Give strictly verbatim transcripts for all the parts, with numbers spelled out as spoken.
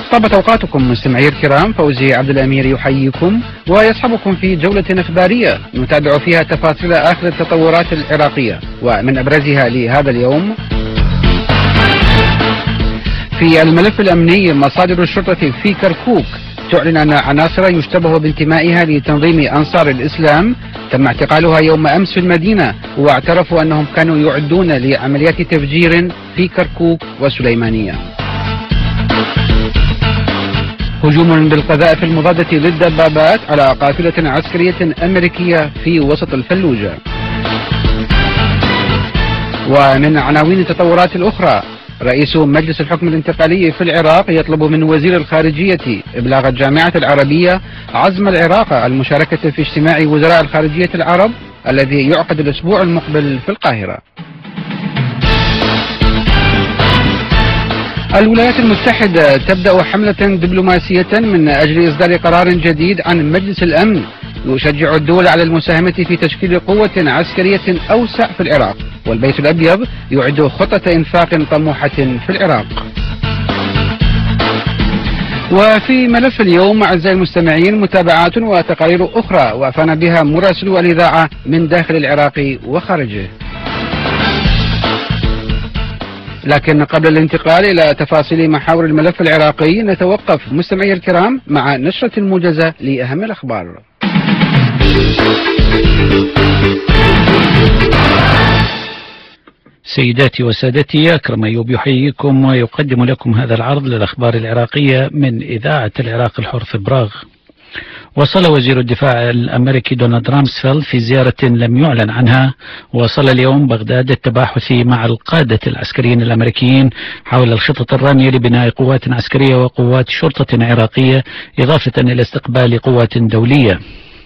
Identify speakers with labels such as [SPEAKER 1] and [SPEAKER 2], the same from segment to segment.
[SPEAKER 1] طابت أوقاتكم مستمعي الكرام. فوزي عبد الأمير يحييكم ويصحبكم في جولة إخبارية نتابع فيها تفاصيل آخر التطورات العراقية ومن أبرزها لهذا اليوم. في الملف الأمني، مصادر الشرطة في كركوك تعلن أن عناصر يشتبه بانتمائها لتنظيم أنصار الإسلام تم اعتقالها يوم أمس في المدينة، واعترفوا أنهم كانوا يعدون لعمليات تفجير في كركوك وسليمانية. هجوم بالقذائف المضادة للدبابات على قافلة عسكرية أمريكية في وسط الفلوجة. ومن عناوين التطورات الأخرى، رئيس مجلس الحكم الانتقالي في العراق يطلب من وزير الخارجية إبلاغ الجامعة العربية عزم العراق المشاركة في اجتماع وزراء الخارجية العرب الذي يعقد الأسبوع المقبل في القاهرة. الولايات المتحدة تبدأ حملة دبلوماسية من أجل إصدار قرار جديد عن مجلس الأمن يشجع الدول على المساهمة في تشكيل قوة عسكرية أوسع في العراق، والبيت الأبيض يعد خطة إنفاق طموحة في العراق. وفي ملف اليوم أعزائي المستمعين، متابعات وتقارير أخرى وافانا بها مراسلو الإذاعة من داخل العراق وخارجه. لكن قبل الانتقال إلى تفاصيل محاور الملف العراقي، نتوقف مستمعي الكرام مع نشرة الموجزة لأهم الأخبار.
[SPEAKER 2] سيداتي وسادتي، أكرم أيوب يحييكم ويقدم لكم هذا العرض للأخبار العراقية من إذاعة العراق الحر في براغ. وصل وزير الدفاع الأمريكي دونالد رامسفيلد في زيارة لم يعلن عنها، وصل اليوم بغداد التباحث مع القادة العسكريين الأمريكيين حول الخطط الرامية لبناء قوات عسكرية وقوات شرطة عراقية، إضافة إلى استقبال قوات دولية.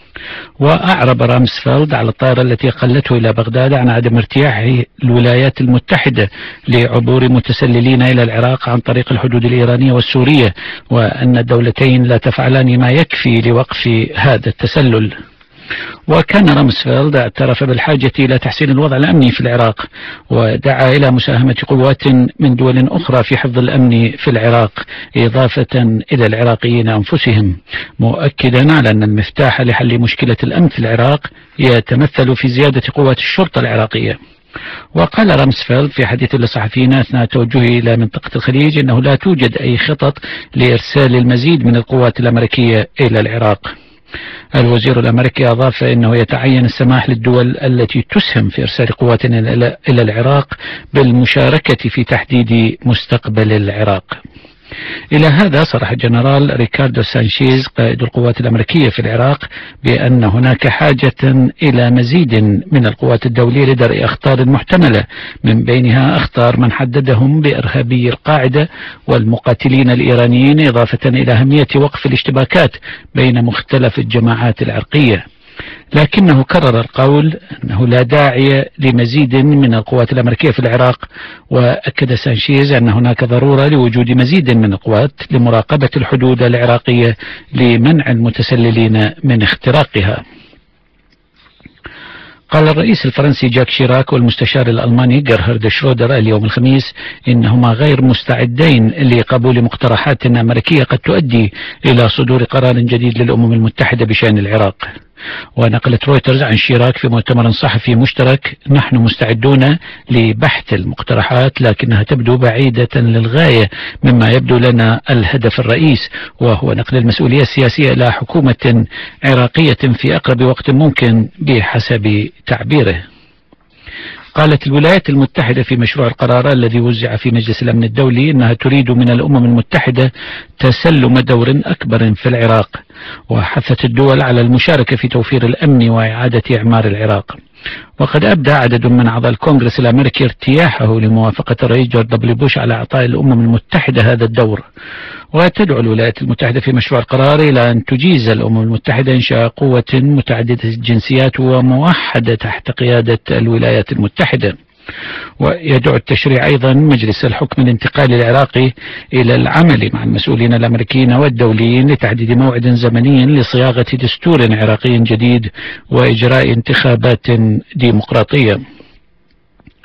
[SPEAKER 2] وأعرب رامسفيلد على الطائرة التي قلته إلى بغداد عن عدم ارتياح الولايات المتحدة لعبور متسللين إلى العراق عن طريق الحدود الإيرانية والسورية، وأن الدولتين لا تفعلان ما يكفي لوقف هذا التسلل. وكان رامسفيلد اعترف بالحاجة إلى تحسين الوضع الأمني في العراق، ودعا إلى مساهمة قوات من دول أخرى في حفظ الأمن في العراق إضافة إلى العراقيين أنفسهم، مؤكدا على أن المفتاح لحل مشكلة الأمن في العراق يتمثل في زيادة قوات الشرطة العراقية. وقال رامسفيلد في حديث للصحفيين أثناء توجهه إلى منطقة الخليج أنه لا توجد أي خطط لإرسال المزيد من القوات الأمريكية إلى العراق. الوزير الأمريكي أضاف أنه يتعين السماح للدول التي تسهم في إرسال قوات إلى العراق بالمشاركة في تحديد مستقبل العراق. إلى هذا صرح الجنرال ريكاردو سانشيز قائد القوات الأمريكية في العراق بأن هناك حاجة إلى مزيد من القوات الدولية لدرء أخطار محتملة، من بينها أخطار من حددهم بإرهابي القاعدة والمقاتلين الإيرانيين، إضافة إلى أهمية وقف الاشتباكات بين مختلف الجماعات العرقية. لكنه كرر القول أنه لا داعي لمزيد من القوات الأمريكية في العراق، وأكد سانشيز أن هناك ضرورة لوجود مزيد من القوات لمراقبة الحدود العراقية لمنع المتسللين من اختراقها. قال الرئيس الفرنسي جاك شيراك والمستشار الألماني جيرهارد شرودر اليوم الخميس إنهما غير مستعدين لقبول مقترحات أمريكية قد تؤدي إلى صدور قرار جديد للأمم المتحدة بشأن العراق. ونقلت رويترز عن شيراك في مؤتمر صحفي مشترك: نحن مستعدون لبحث المقترحات لكنها تبدو بعيدة للغاية مما يبدو لنا الهدف الرئيس، وهو نقل المسؤولية السياسية إلى حكومة عراقية في أقرب وقت ممكن بحسب تعبيره. قالت الولايات المتحدة في مشروع القرار الذي وزع في مجلس الأمن الدولي أنها تريد من الأمم المتحدة تسلم دور أكبر في العراق، وحثت الدول على المشاركة في توفير الأمن وإعادة إعمار العراق. وقد أبدى عدد من أعضاء الكونغرس الأمريكي ارتياحه لموافقة الرئيس جورج دبليو بوش على إعطاء الأمم المتحدة هذا الدور. وتدعو الولايات المتحدة في مشروع القرار إلى أن تجيز الأمم المتحدة إنشاء قوة متعددة الجنسيات وموحدة تحت قيادة الولايات المتحدة. ويدعو التشريع أيضا مجلس الحكم الانتقالي العراقي إلى العمل مع المسؤولين الأمريكيين والدوليين لتحديد موعد زمني لصياغة دستور عراقي جديد وإجراء انتخابات ديمقراطية.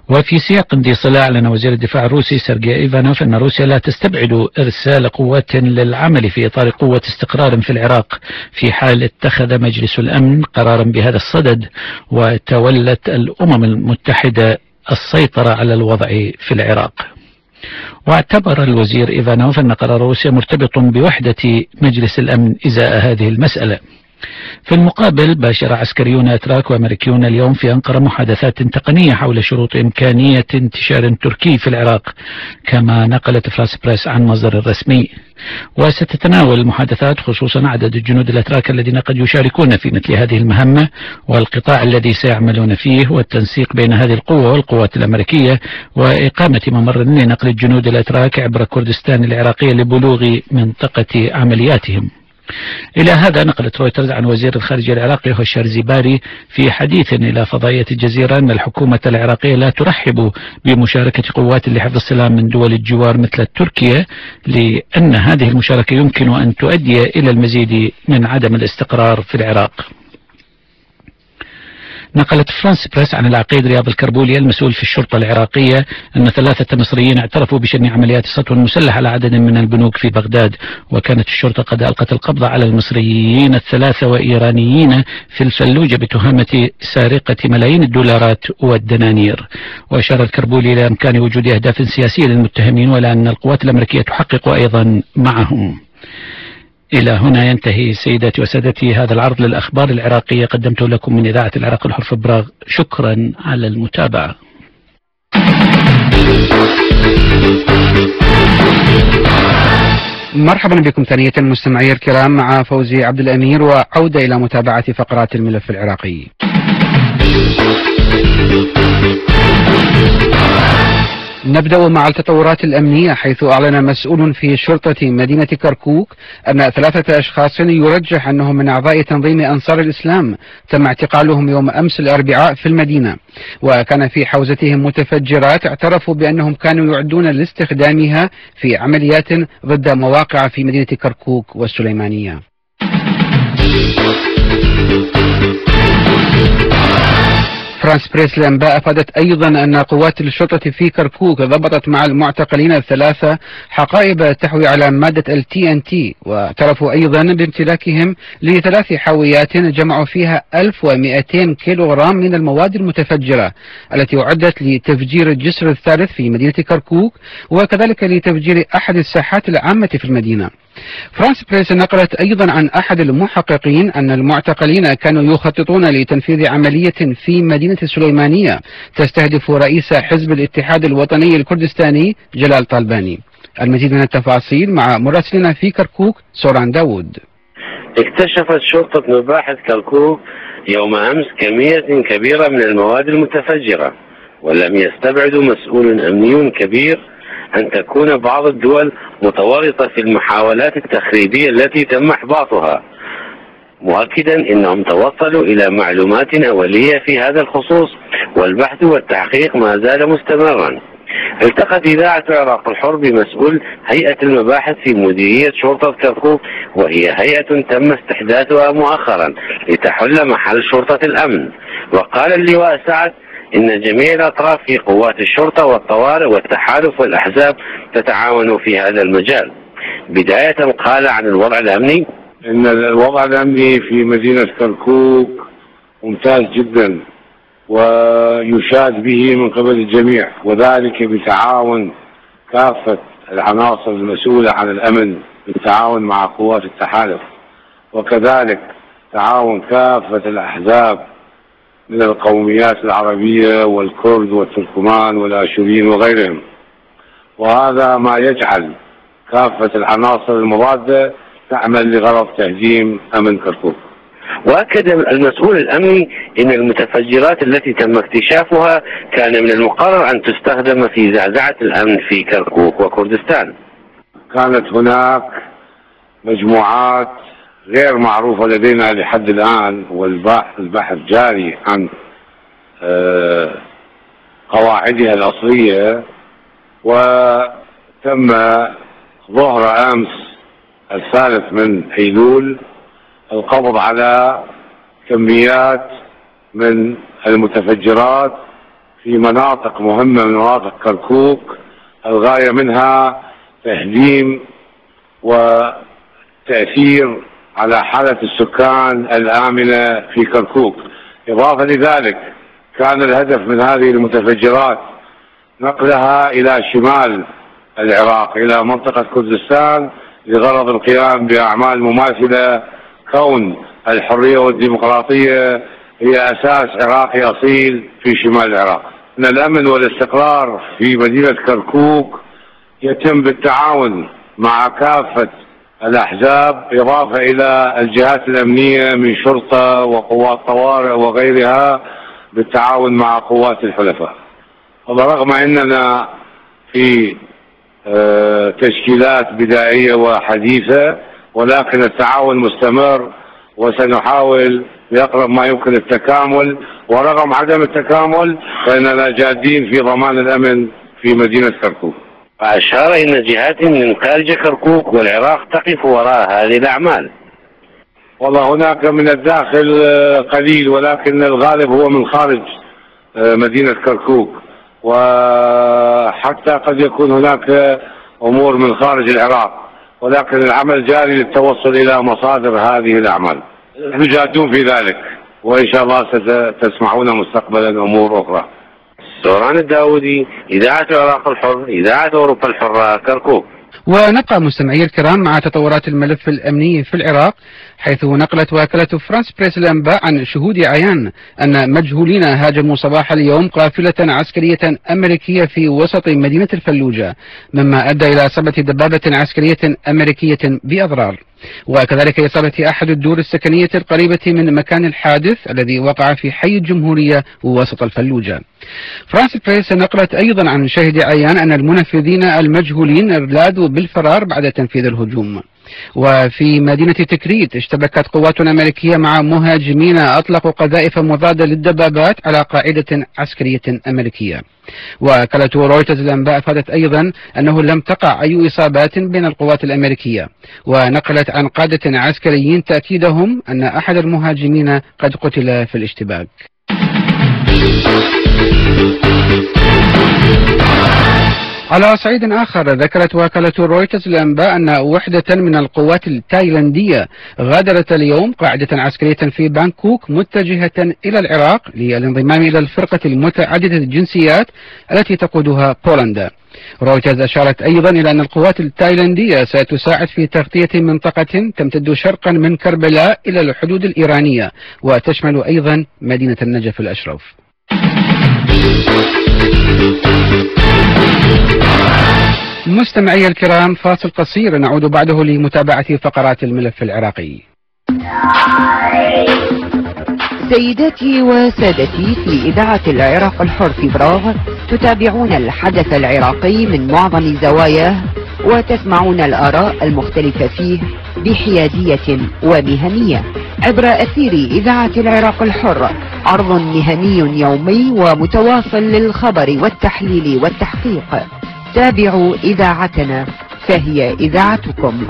[SPEAKER 2] وفي سياق دي صلة أعلن وزير الدفاع الروسي سيرجي إيفانوف أن روسيا لا تستبعد إرسال قوات للعمل في إطار قوة استقرار في العراق في حال اتخذ مجلس الأمن قرارا بهذا الصدد وتولت الأمم المتحدة السيطرة على الوضع في العراق. واعتبر الوزير إيفانوف أن قرار روسيا مرتبط بوحدة مجلس الأمن إزاء هذه المسألة. في المقابل باشر عسكريون أتراك وأمريكيون اليوم في أنقرة محادثات تقنية حول شروط إمكانية انتشار تركي في العراق، كما نقلت فرانس بريس عن مصدر رسمي. وستتناول المحادثات خصوصا عدد الجنود الأتراك الذين قد يشاركون في مثل هذه المهمة، والقطاع الذي سيعملون فيه، والتنسيق بين هذه القوة والقوات الأمريكية، وإقامة ممر لنقل الجنود الأتراك عبر كردستان العراقية لبلوغ منطقة عملياتهم. إلى هذا نقلت رويترز عن وزير الخارجية العراقي هوشار زيباري في حديث إلى فضائية الجزيرة أن الحكومة العراقية لا ترحب بمشاركة قوات لحفظ السلام من دول الجوار مثل تركيا، لأن هذه المشاركة يمكن أن تؤدي إلى المزيد من عدم الاستقرار في العراق. نقلت فرانس بريس عن العقيد رياض الكربولي المسؤول في الشرطة العراقية أن ثلاثة مصريين اعترفوا بشن عمليات سطو مسلح على عدد من البنوك في بغداد، وكانت الشرطة قد ألقت القبض على المصريين الثلاثة وإيرانيين في الفلوجة بتهمة سارقة ملايين الدولارات والدنانير. وأشار الكربولي إلى إمكان وجود أهداف سياسية للمتهمين، ولا أن القوات الأمريكية تحقق أيضا معهم. إلى هنا ينتهي سيداتي وسادتي هذا العرض للأخبار العراقية قدمته لكم من إذاعة العراق الحر في براغ. شكرا على المتابعة.
[SPEAKER 1] مرحبا بكم ثانية مستمعي الكرام مع فوزي عبد الأمير، وعودة إلى متابعة فقرات الملف العراقي. نبدأ مع التطورات الأمنية، حيث أعلن مسؤول في شرطة مدينة كركوك أن ثلاثة أشخاص يرجح أنهم من أعضاء تنظيم أنصار الإسلام تم اعتقالهم يوم أمس الأربعاء في المدينة، وكان في حوزتهم متفجرات اعترفوا بأنهم كانوا يعدون لاستخدامها في عمليات ضد مواقع في مدينة كركوك والسليمانية. فرانس بريس الأنباء أفادت أيضا أن قوات الشرطة في كركوك ضبطت مع المعتقلين الثلاثة حقائب تحوي على مادة ال تي إن تي، واعترفوا أيضا بامتلاكهم لثلاث حاويات جمعوا فيها ألف ومئتين كيلوغرام من المواد المتفجرة التي أعدت لتفجير الجسر الثالث في مدينة كركوك، وكذلك لتفجير أحد الساحات العامة في المدينة. فرانس بريس نقلت أيضا عن أحد المحققين أن المعتقلين كانوا يخططون لتنفيذ عملية في مدينة السليمانية تستهدف رئيس حزب الاتحاد الوطني الكردستاني جلال طالباني. المزيد من التفاصيل مع مراسلنا في كركوك سوران داود.
[SPEAKER 3] اكتشفت شرطة مباحث كركوك يوم أمس كمية كبيرة من المواد المتفجرة، ولم يستبعد مسؤول أمني كبير أن تكون بعض الدول متورطة في المحاولات التخريبية التي تم إحباطها، مؤكدا أنهم توصلوا إلى معلومات أولية في هذا الخصوص، والبحث والتحقيق ما زال مستمرا. التقت إذاعة العراق الحر بمسؤول هيئة المباحث في مديرية شرطة كركوك، وهي هيئة تم استحداثها مؤخرا لتحل محل شرطة الأمن. وقال اللواء سعد إن جميع الأطراف في قوات الشرطة والطوارئ والتحالف والأحزاب تتعاون في هذا المجال. بداية قال عن الوضع الأمني:
[SPEAKER 4] إن الوضع الأمني في مدينة كركوك ممتاز جدا ويشاد به من قبل الجميع، وذلك بتعاون كافة العناصر المسؤولة عن الأمن بالتعاون مع قوات التحالف، وكذلك تعاون كافة الأحزاب من القوميات العربية والكرد والتركمان والآشوريين وغيرهم، وهذا ما يجعل كافة العناصر المضادة تعمل لغرض تهديم أمن كركوك.
[SPEAKER 3] وأكد المسؤول الأمني أن المتفجرات التي تم اكتشافها كان من المقرر أن تستخدم في زعزعة الأمن في كركوك وكردستان.
[SPEAKER 4] كانت هناك مجموعات غير معروفة لدينا لحد الآن، والبحث البحث جاري عن قواعدها الأصلية، وتم ظهر أمس الثالث من أيلول القبض على كميات من المتفجرات في مناطق مهمة من مناطق كركوك، الغاية منها تهديم وتأثير على حالة السكان الآمنة في كركوك. إضافة لذلك كان الهدف من هذه المتفجرات نقلها إلى شمال العراق إلى منطقة كردستان لغرض القيام بأعمال مماثلة، كون الحرية والديمقراطية هي أساس عراقي أصيل في شمال العراق. أن الأمن والاستقرار في مدينة كركوك يتم بالتعاون مع كافة الأحزاب، إضافة إلى الجهات الأمنية من شرطة وقوات طوارئ وغيرها بالتعاون مع قوات الحلفاء. وبرغم أننا في تشكيلات بدائية وحديثة، ولكن التعاون مستمر وسنحاول بأقرب ما يمكن التكامل، ورغم عدم التكامل فإننا جادين في ضمان الأمن في مدينة كركوك.
[SPEAKER 3] وأشار إن جهات من خارج كركوك والعراق تقف وراء هذه الأعمال.
[SPEAKER 4] والله هناك من الداخل قليل، ولكن الغالب هو من خارج مدينة كركوك، وحتى قد يكون هناك أمور من خارج العراق، ولكن العمل جاري للتوصل إلى مصادر هذه الأعمال. نحن جادون في ذلك، وإن شاء الله ستسمعون مستقبلا أمور أخرى.
[SPEAKER 3] سوران الداودي، إذاعة العراق الحر، إذاعة أوروبا الحرة، كركوك.
[SPEAKER 1] ونبقى مستمعي الكرام مع تطورات الملف الأمني في العراق، حيث نقلت وكالة فرانس بريس الأنباء عن شهود عيان أن مجهولين هاجموا صباح اليوم قافلة عسكرية أمريكية في وسط مدينة الفلوجة، مما أدى إلى إصابة دبابة عسكرية أمريكية بأضرار، وكذلك إصابة أحد الدور السكنية القريبة من مكان الحادث الذي وقع في حي الجمهورية وسط الفلوجة. فرانس بريس نقلت أيضا عن شاهد عيان أن المنفذين المجهولين لاذوا بالفرار بعد تنفيذ الهجوم. وفي مدينة تكريت اشتبكت قوات أمريكية مع مهاجمين أطلقوا قذائف مضادة للدبابات على قاعدة عسكرية أمريكية. وكالة رويترز الأنباء أفادت أيضا أنه لم تقع أي إصابات بين القوات الأمريكية، ونقلت عن قادة عسكريين تأكيدهم أن أحد المهاجمين قد قتل في الاشتباك. على صعيد آخر، ذكرت وكالة رويترز الأنباء أن وحدة من القوات التايلاندية غادرت اليوم قاعدة عسكرية في بانكوك متجهة إلى العراق للانضمام إلى الفرقة المتعددة الجنسيات التي تقودها بولندا. رويترز أشارت أيضا إلى أن القوات التايلاندية ستساعد في تغطية منطقة تمتد شرقا من كربلاء إلى الحدود الإيرانية، وتشمل أيضا مدينة النجف الأشرف. مستمعي الكرام، فاصل قصير نعود بعده لمتابعة فقرات الملف العراقي.
[SPEAKER 5] سيداتي وسادتي، في إذاعة العراق الحر في براغ تتابعون الحدث العراقي من معظم زواياه، وتسمعون الآراء المختلفة فيه بحيادية ومهنية عبر أثير إذاعة العراق الحر، عرض مهني يومي ومتواصل للخبر والتحليل والتحقيق. تابعوا إذاعتنا فهي إذاعتكم.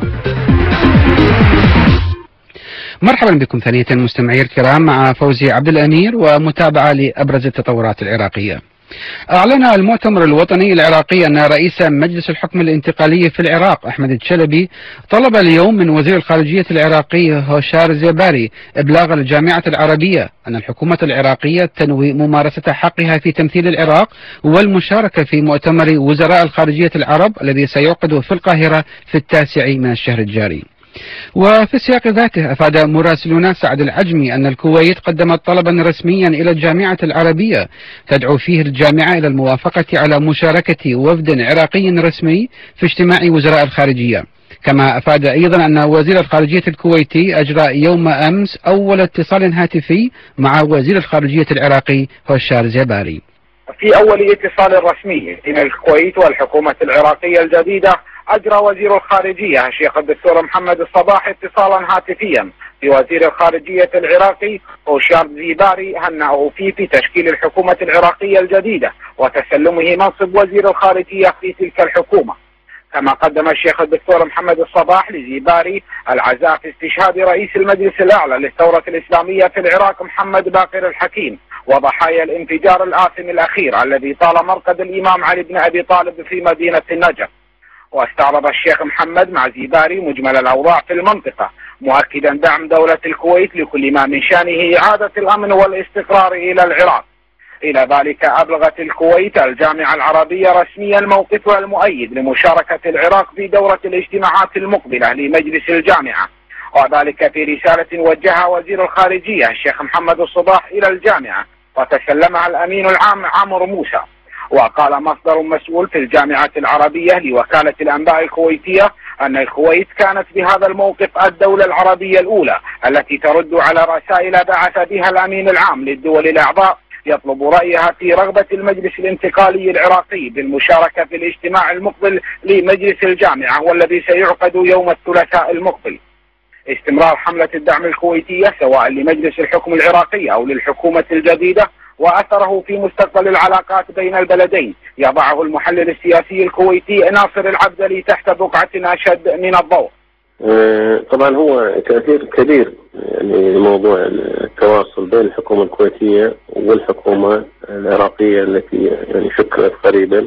[SPEAKER 1] مرحبا بكم ثانية مستمعي الكرام مع فوزي عبد الأمير ومتابعة لأبرز التطورات العراقية. أعلن المؤتمر الوطني العراقي أن رئيس مجلس الحكم الانتقالي في العراق أحمد الشلبي طلب اليوم من وزير الخارجية العراقي هوشار زيباري إبلاغ الجامعة العربية أن الحكومة العراقية تنوي ممارسة حقها في تمثيل العراق والمشاركة في مؤتمر وزراء الخارجية العرب الذي سيعقد في القاهرة في التاسع من الشهر الجاري. وفي السياق ذاته أفاد مراسلنا سعد العجمي أن الكويت قدمت طلبا رسميا إلى الجامعة العربية تدعو فيه الجامعة إلى الموافقة على مشاركة وفد عراقي رسمي في اجتماع وزراء الخارجية. كما أفاد أيضا أن وزير الخارجية الكويتي أجرى يوم أمس أول اتصال هاتفي مع وزير الخارجية العراقي هوشار زيباري.
[SPEAKER 6] في أول اتصال رسمي بين الكويت والحكومة العراقية الجديدة، أجرى وزير الخارجية الشيخ الدكتور محمد الصباح اتصالا هاتفيا بوزير الخارجية العراقي هوشار زيباري، هنأه فيه في تشكيل الحكومة العراقية الجديدة وتسلمه منصب وزير الخارجية في تلك الحكومة. كما قدم الشيخ الدكتور محمد الصباح لزيباري العزاء في استشهاد رئيس المجلس الأعلى للثورة الإسلامية في العراق محمد باقر الحكيم وضحايا الانفجار الآثم الأخير الذي طال مرقد الإمام علي بن أبي طالب في مدينة النجف. واستعرض الشيخ محمد مع زيباري مجمل الأوضاع في المنطقة، مؤكدا دعم دولة الكويت لكل ما من شأنه إعادة الأمن والاستقرار إلى العراق. إلى ذلك أبلغت الكويت الجامعة العربية رسميا موقفها المؤيد لمشاركة العراق في دورة الاجتماعات المقبلة لمجلس الجامعة، وذلك في رسالة وجهها وزير الخارجية الشيخ محمد الصباح إلى الجامعة وتسلمها الأمين العام عمرو موسى. وقال مصدر مسؤول في الجامعة العربية لوكالة الأنباء الكويتية أن الكويت كانت بهذا الموقف الدولة العربية الأولى التي ترد على رسائل بعث بها الأمين العام للدول الأعضاء يطلب رأيها في رغبة المجلس الانتقالي العراقي بالمشاركة في الاجتماع المقبل لمجلس الجامعة والذي سيعقد يوم الثلاثاء المقبل. استمرار حملة الدعم الكويتية سواء لمجلس الحكم العراقي أو للحكومة الجديدة وأثره في مستقبل العلاقات بين البلدين يضعه المحلل السياسي الكويتي ناصر العبدلي تحت بقعة أشد من الضوء.
[SPEAKER 7] طبعا هو تأثير كبير يعني موضوع التواصل بين الحكومة الكويتية والحكومة العراقية التي يعني شكلت قريبا،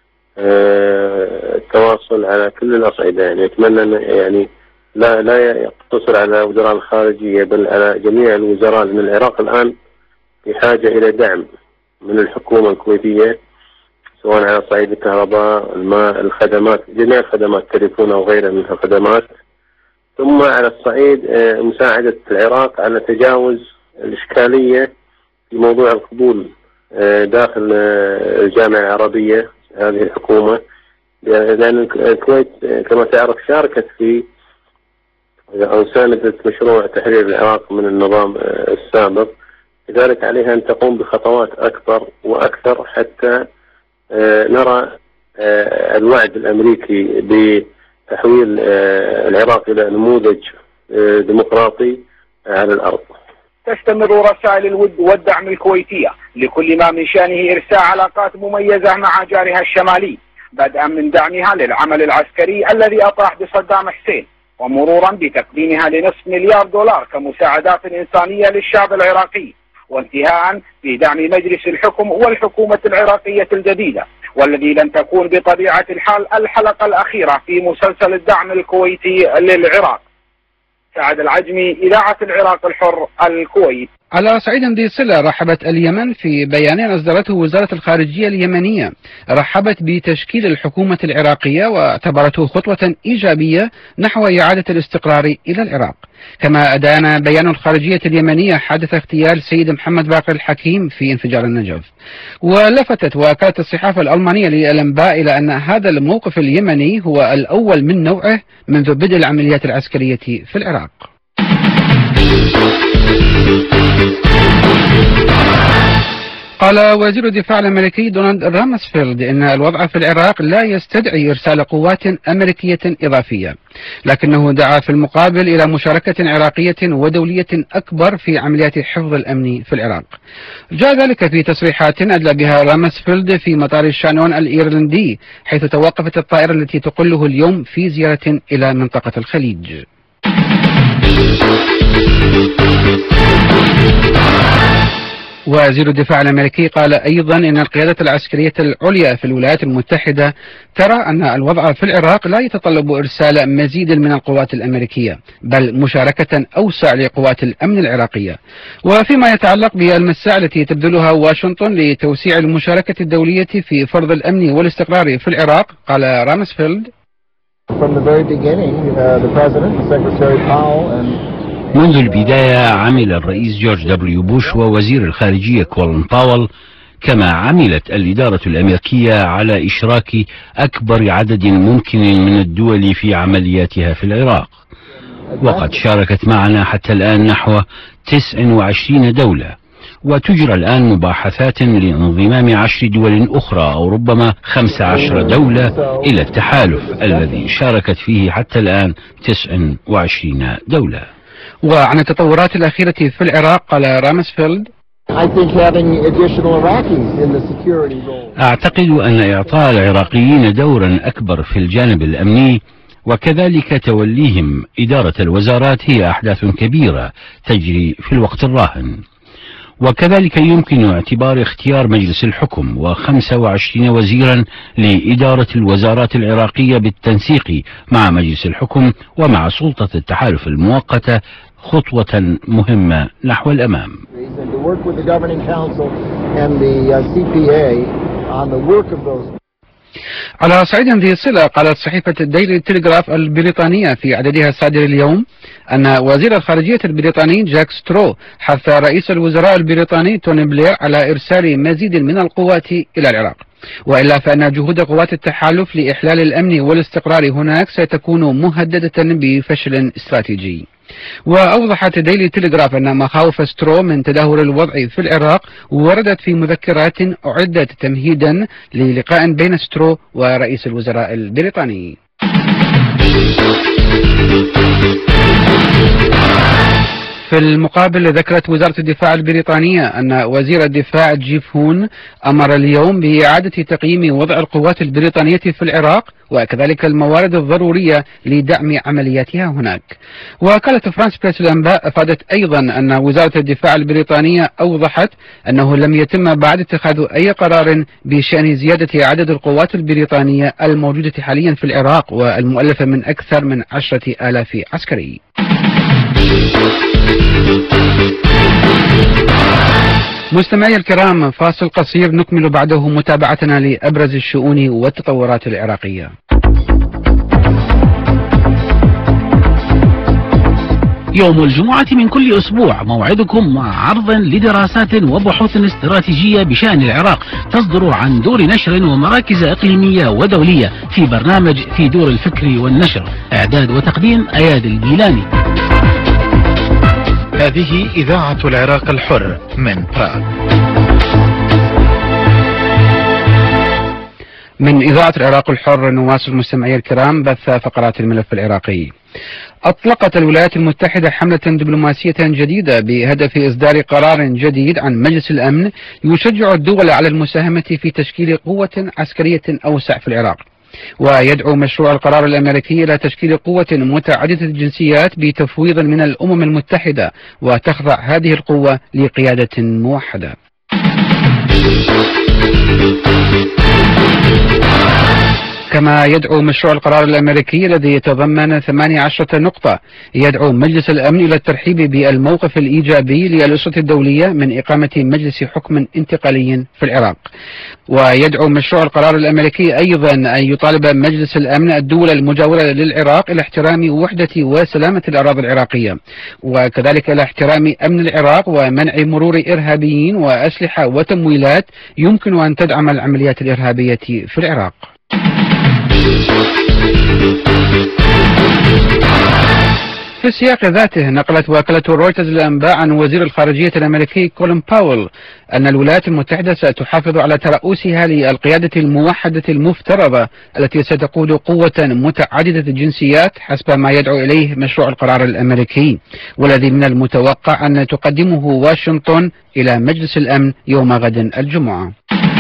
[SPEAKER 7] التواصل على كل الأصعدة، يعني أتمنى أن يعني لا لا يقتصر على وزراء الخارجية بل على جميع الوزراء، لأن العراق الآن بحاجة إلى دعم من الحكومة الكويتية سواء على صعيد الكهرباء، الماء، الخدمات، جميع الخدمات، التليفون أو غيرها من الخدمات، ثم على الصعيد مساعدة العراق على تجاوز الإشكالية في موضوع القبول داخل الجامعة العربية هذه الحكومة، لأن الكويت كما تعرف شاركت في أو ساندت مشروع تحرير العراق من النظام السابق، لذلك عليها أن تقوم بخطوات أكبر وأكثر حتى نرى الوعد الأمريكي بتحويل العراق إلى نموذج ديمقراطي على الأرض.
[SPEAKER 6] تستمر رسائل الود والدعم الكويتية لكل ما من شأنه إرساء علاقات مميزة مع جارها الشمالي، بدءا من دعمها للعمل العسكري الذي أطاح بصدام حسين، ومرورا بتقديمها لنصف مليار دولار كمساعدات إنسانية للشعب العراقي، وانتهاء بدعم مجلس الحكم والحكومة العراقية الجديدة، والذي لن تكون بطبيعة الحال الحلقة الأخيرة في مسلسل الدعم الكويتي للعراق. سعد العجمي، إذاعة العراق الحر، الكويت.
[SPEAKER 1] على صعيد ذي صلة، رحبت اليمن في بيان أصدرته وزارة الخارجية اليمنية، رحبت بتشكيل الحكومة العراقية واعتبرته خطوة إيجابية نحو إعادة الاستقرار إلى العراق. كما أدان بيان الخارجية اليمنية حادث اغتيال سيد محمد باقر الحكيم في انفجار النجف. ولفتت وكالة الصحافة الألمانية للأنباء إلى أن هذا الموقف اليمني هو الأول من نوعه منذ بدء العمليات العسكرية في العراق. قال وزير الدفاع الأمريكي دونالد رامسفيلد إن الوضع في العراق لا يستدعي إرسال قوات أمريكية إضافية، لكنه دعا في المقابل إلى مشاركة عراقية ودولية أكبر في عمليات حفظ الأمن في العراق. جاء ذلك في تصريحات أدلى بها رامسفيلد في مطار شانون الإيرلندي، حيث توقفت الطائرة التي تقله اليوم في زيارة إلى منطقة الخليج. وزير الدفاع الأمريكي قال أيضا إن القيادة العسكرية العليا في الولايات المتحدة ترى أن الوضع في العراق لا يتطلب إرسال مزيد من القوات الأمريكية، بل مشاركة أوسع لقوات الأمن العراقية. وفيما يتعلق بالمساعي التي تبذلها واشنطن لتوسيع المشاركة الدولية في فرض الأمن والاستقرار في العراق، قال رامسفيلد:
[SPEAKER 8] From the very beginning, uh, the President and Secretary Powell and
[SPEAKER 9] منذ البداية عمل الرئيس جورج دبليو بوش ووزير الخارجية كولين باول كما عملت الإدارة الأمريكية على إشراك أكبر عدد ممكن من الدول في عملياتها في العراق، وقد شاركت معنا حتى الآن نحو تسع وعشرين دولة، وتجرى الآن مباحثات لانضمام عشر دول أخرى أو ربما خمس عشر دولة إلى التحالف الذي شاركت فيه حتى الآن تسع وعشرين دولة.
[SPEAKER 1] وعن التطورات الأخيرة في العراق قال رامسفيلد:
[SPEAKER 9] أعتقد أن إعطاء العراقيين دورا أكبر في الجانب الأمني وكذلك توليهم إدارة الوزارات هي أحداث كبيرة تجري في الوقت الراهن. وكذلك يمكن اعتبار اختيار مجلس الحكم وخمسة وعشرين وزيرا لإدارة الوزارات العراقية بالتنسيق مع مجلس الحكم ومع سلطة التحالف المؤقتة خطوة مهمة نحو الأمام.
[SPEAKER 1] على صعيد ذي صلة، قالت صحيفة الديلي تيليغراف البريطانية في عددها الصادر اليوم أن وزير الخارجية البريطاني جاك سترو حث رئيس الوزراء البريطاني توني بلير على إرسال مزيد من القوات إلى العراق، وإلا فإن جهود قوات التحالف لإحلال الأمن والاستقرار هناك ستكون مهددة بفشل استراتيجي. وأوضحت ديلي تيليغراف أن مخاوف سترو من تدهور الوضع في العراق وردت في مذكرات أعدت تمهيدا للقاء بين سترو ورئيس الوزراء البريطاني. في المقابل، ذكرت وزارة الدفاع البريطانية أن وزير الدفاع جيف هون أمر اليوم بإعادة تقييم وضع القوات البريطانية في العراق وكذلك الموارد الضرورية لدعم عملياتها هناك. وكالة فرانس بريس الأنباء أفادت أيضا أن وزارة الدفاع البريطانية أوضحت أنه لم يتم بعد اتخاذ أي قرار بشأن زيادة عدد القوات البريطانية الموجودة حاليا في العراق والمؤلفة من أكثر من عشرة آلاف عسكري. مستمعي الكرام، فاصل قصير نكمل بعده متابعتنا لأبرز الشؤون والتطورات العراقية.
[SPEAKER 2] يوم الجمعة من كل أسبوع موعدكم مع عرض لدراسات وبحوث استراتيجية بشأن العراق تصدر عن دور نشر ومراكز إقليمية ودولية في برنامج في دور الفكر والنشر. إعداد وتقديم أياد الجيلاني.
[SPEAKER 10] هذه إذاعة العراق الحر من براغ.
[SPEAKER 1] من إذاعة العراق الحر نواصل مستمعي الكرام بث فقرات الملف العراقي. أطلقت الولايات المتحدة حملة دبلوماسية جديدة بهدف إصدار قرار جديد عن مجلس الأمن يشجع الدول على المساهمة في تشكيل قوة عسكرية أوسع في العراق. ويدعو مشروع القرار الأمريكي إلى تشكيل قوة متعددة الجنسيات بتفويض من الأمم المتحدة، وتخضع هذه القوة لقيادة موحدة. كما يدعو مشروع القرار الأمريكي الذي يتضمن ثمانية عشرة نقطة يدعو مجلس الأمن إلى الترحيب بالموقف الإيجابي للأسرة الدولية من إقامة مجلس حكم انتقالي في العراق. ويدعو مشروع القرار الأمريكي أيضا أن يطالب مجلس الأمن الدول المجاورة للعراق إلى احترام وحدة وسلامة الأراضي العراقية، وكذلك إلى احترام أمن العراق ومنع مرور إرهابيين وأسلحة وتمويلات يمكن أن تدعم العمليات الإرهابية في العراق. في السياق ذاته، نقلت وكالة رويترز الأنباء عن وزير الخارجية الأمريكي كولين باول أن الولايات المتحدة ستحافظ على ترأسها للقيادة الموحدة المفترضة التي ستقود قوة متعددة الجنسيات حسب ما يدعو إليه مشروع القرار الأمريكي، والذي من المتوقع أن تقدمه واشنطن إلى مجلس الأمن يوم غد الجمعة.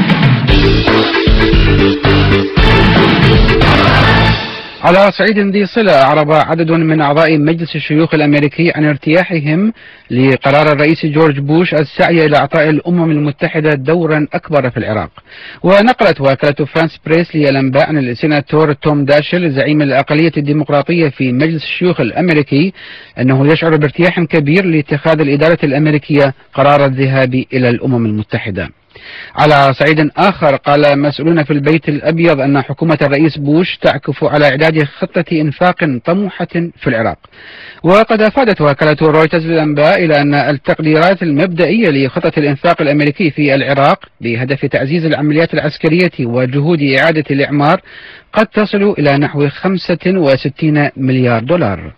[SPEAKER 1] على صعيد ذي صلة، أعرب عدد من أعضاء مجلس الشيوخ الأمريكي عن ارتياحهم لقرار الرئيس جورج بوش السعي إلى إعطاء الأمم المتحدة دورا أكبر في العراق. ونقلت وكالة فرانس بريس للأنباء عن السيناتور توم داشل زعيم الأقلية الديمقراطية في مجلس الشيوخ الأمريكي أنه يشعر بارتياح كبير لاتخاذ الإدارة الأمريكية قرار الذهاب إلى الأمم المتحدة. على صعيد آخر، قال مسؤولون في البيت الأبيض أن حكومة الرئيس بوش تعكف على إعداد خطة إنفاق طموحة في العراق. وقد أفادت وكالة رويترز للأنباء إلى أن التقديرات المبدئية لخطة الإنفاق الأمريكي في العراق بهدف تعزيز العمليات العسكرية وجهود إعادة الإعمار قد تصل إلى نحو خمسة وستين مليار دولار.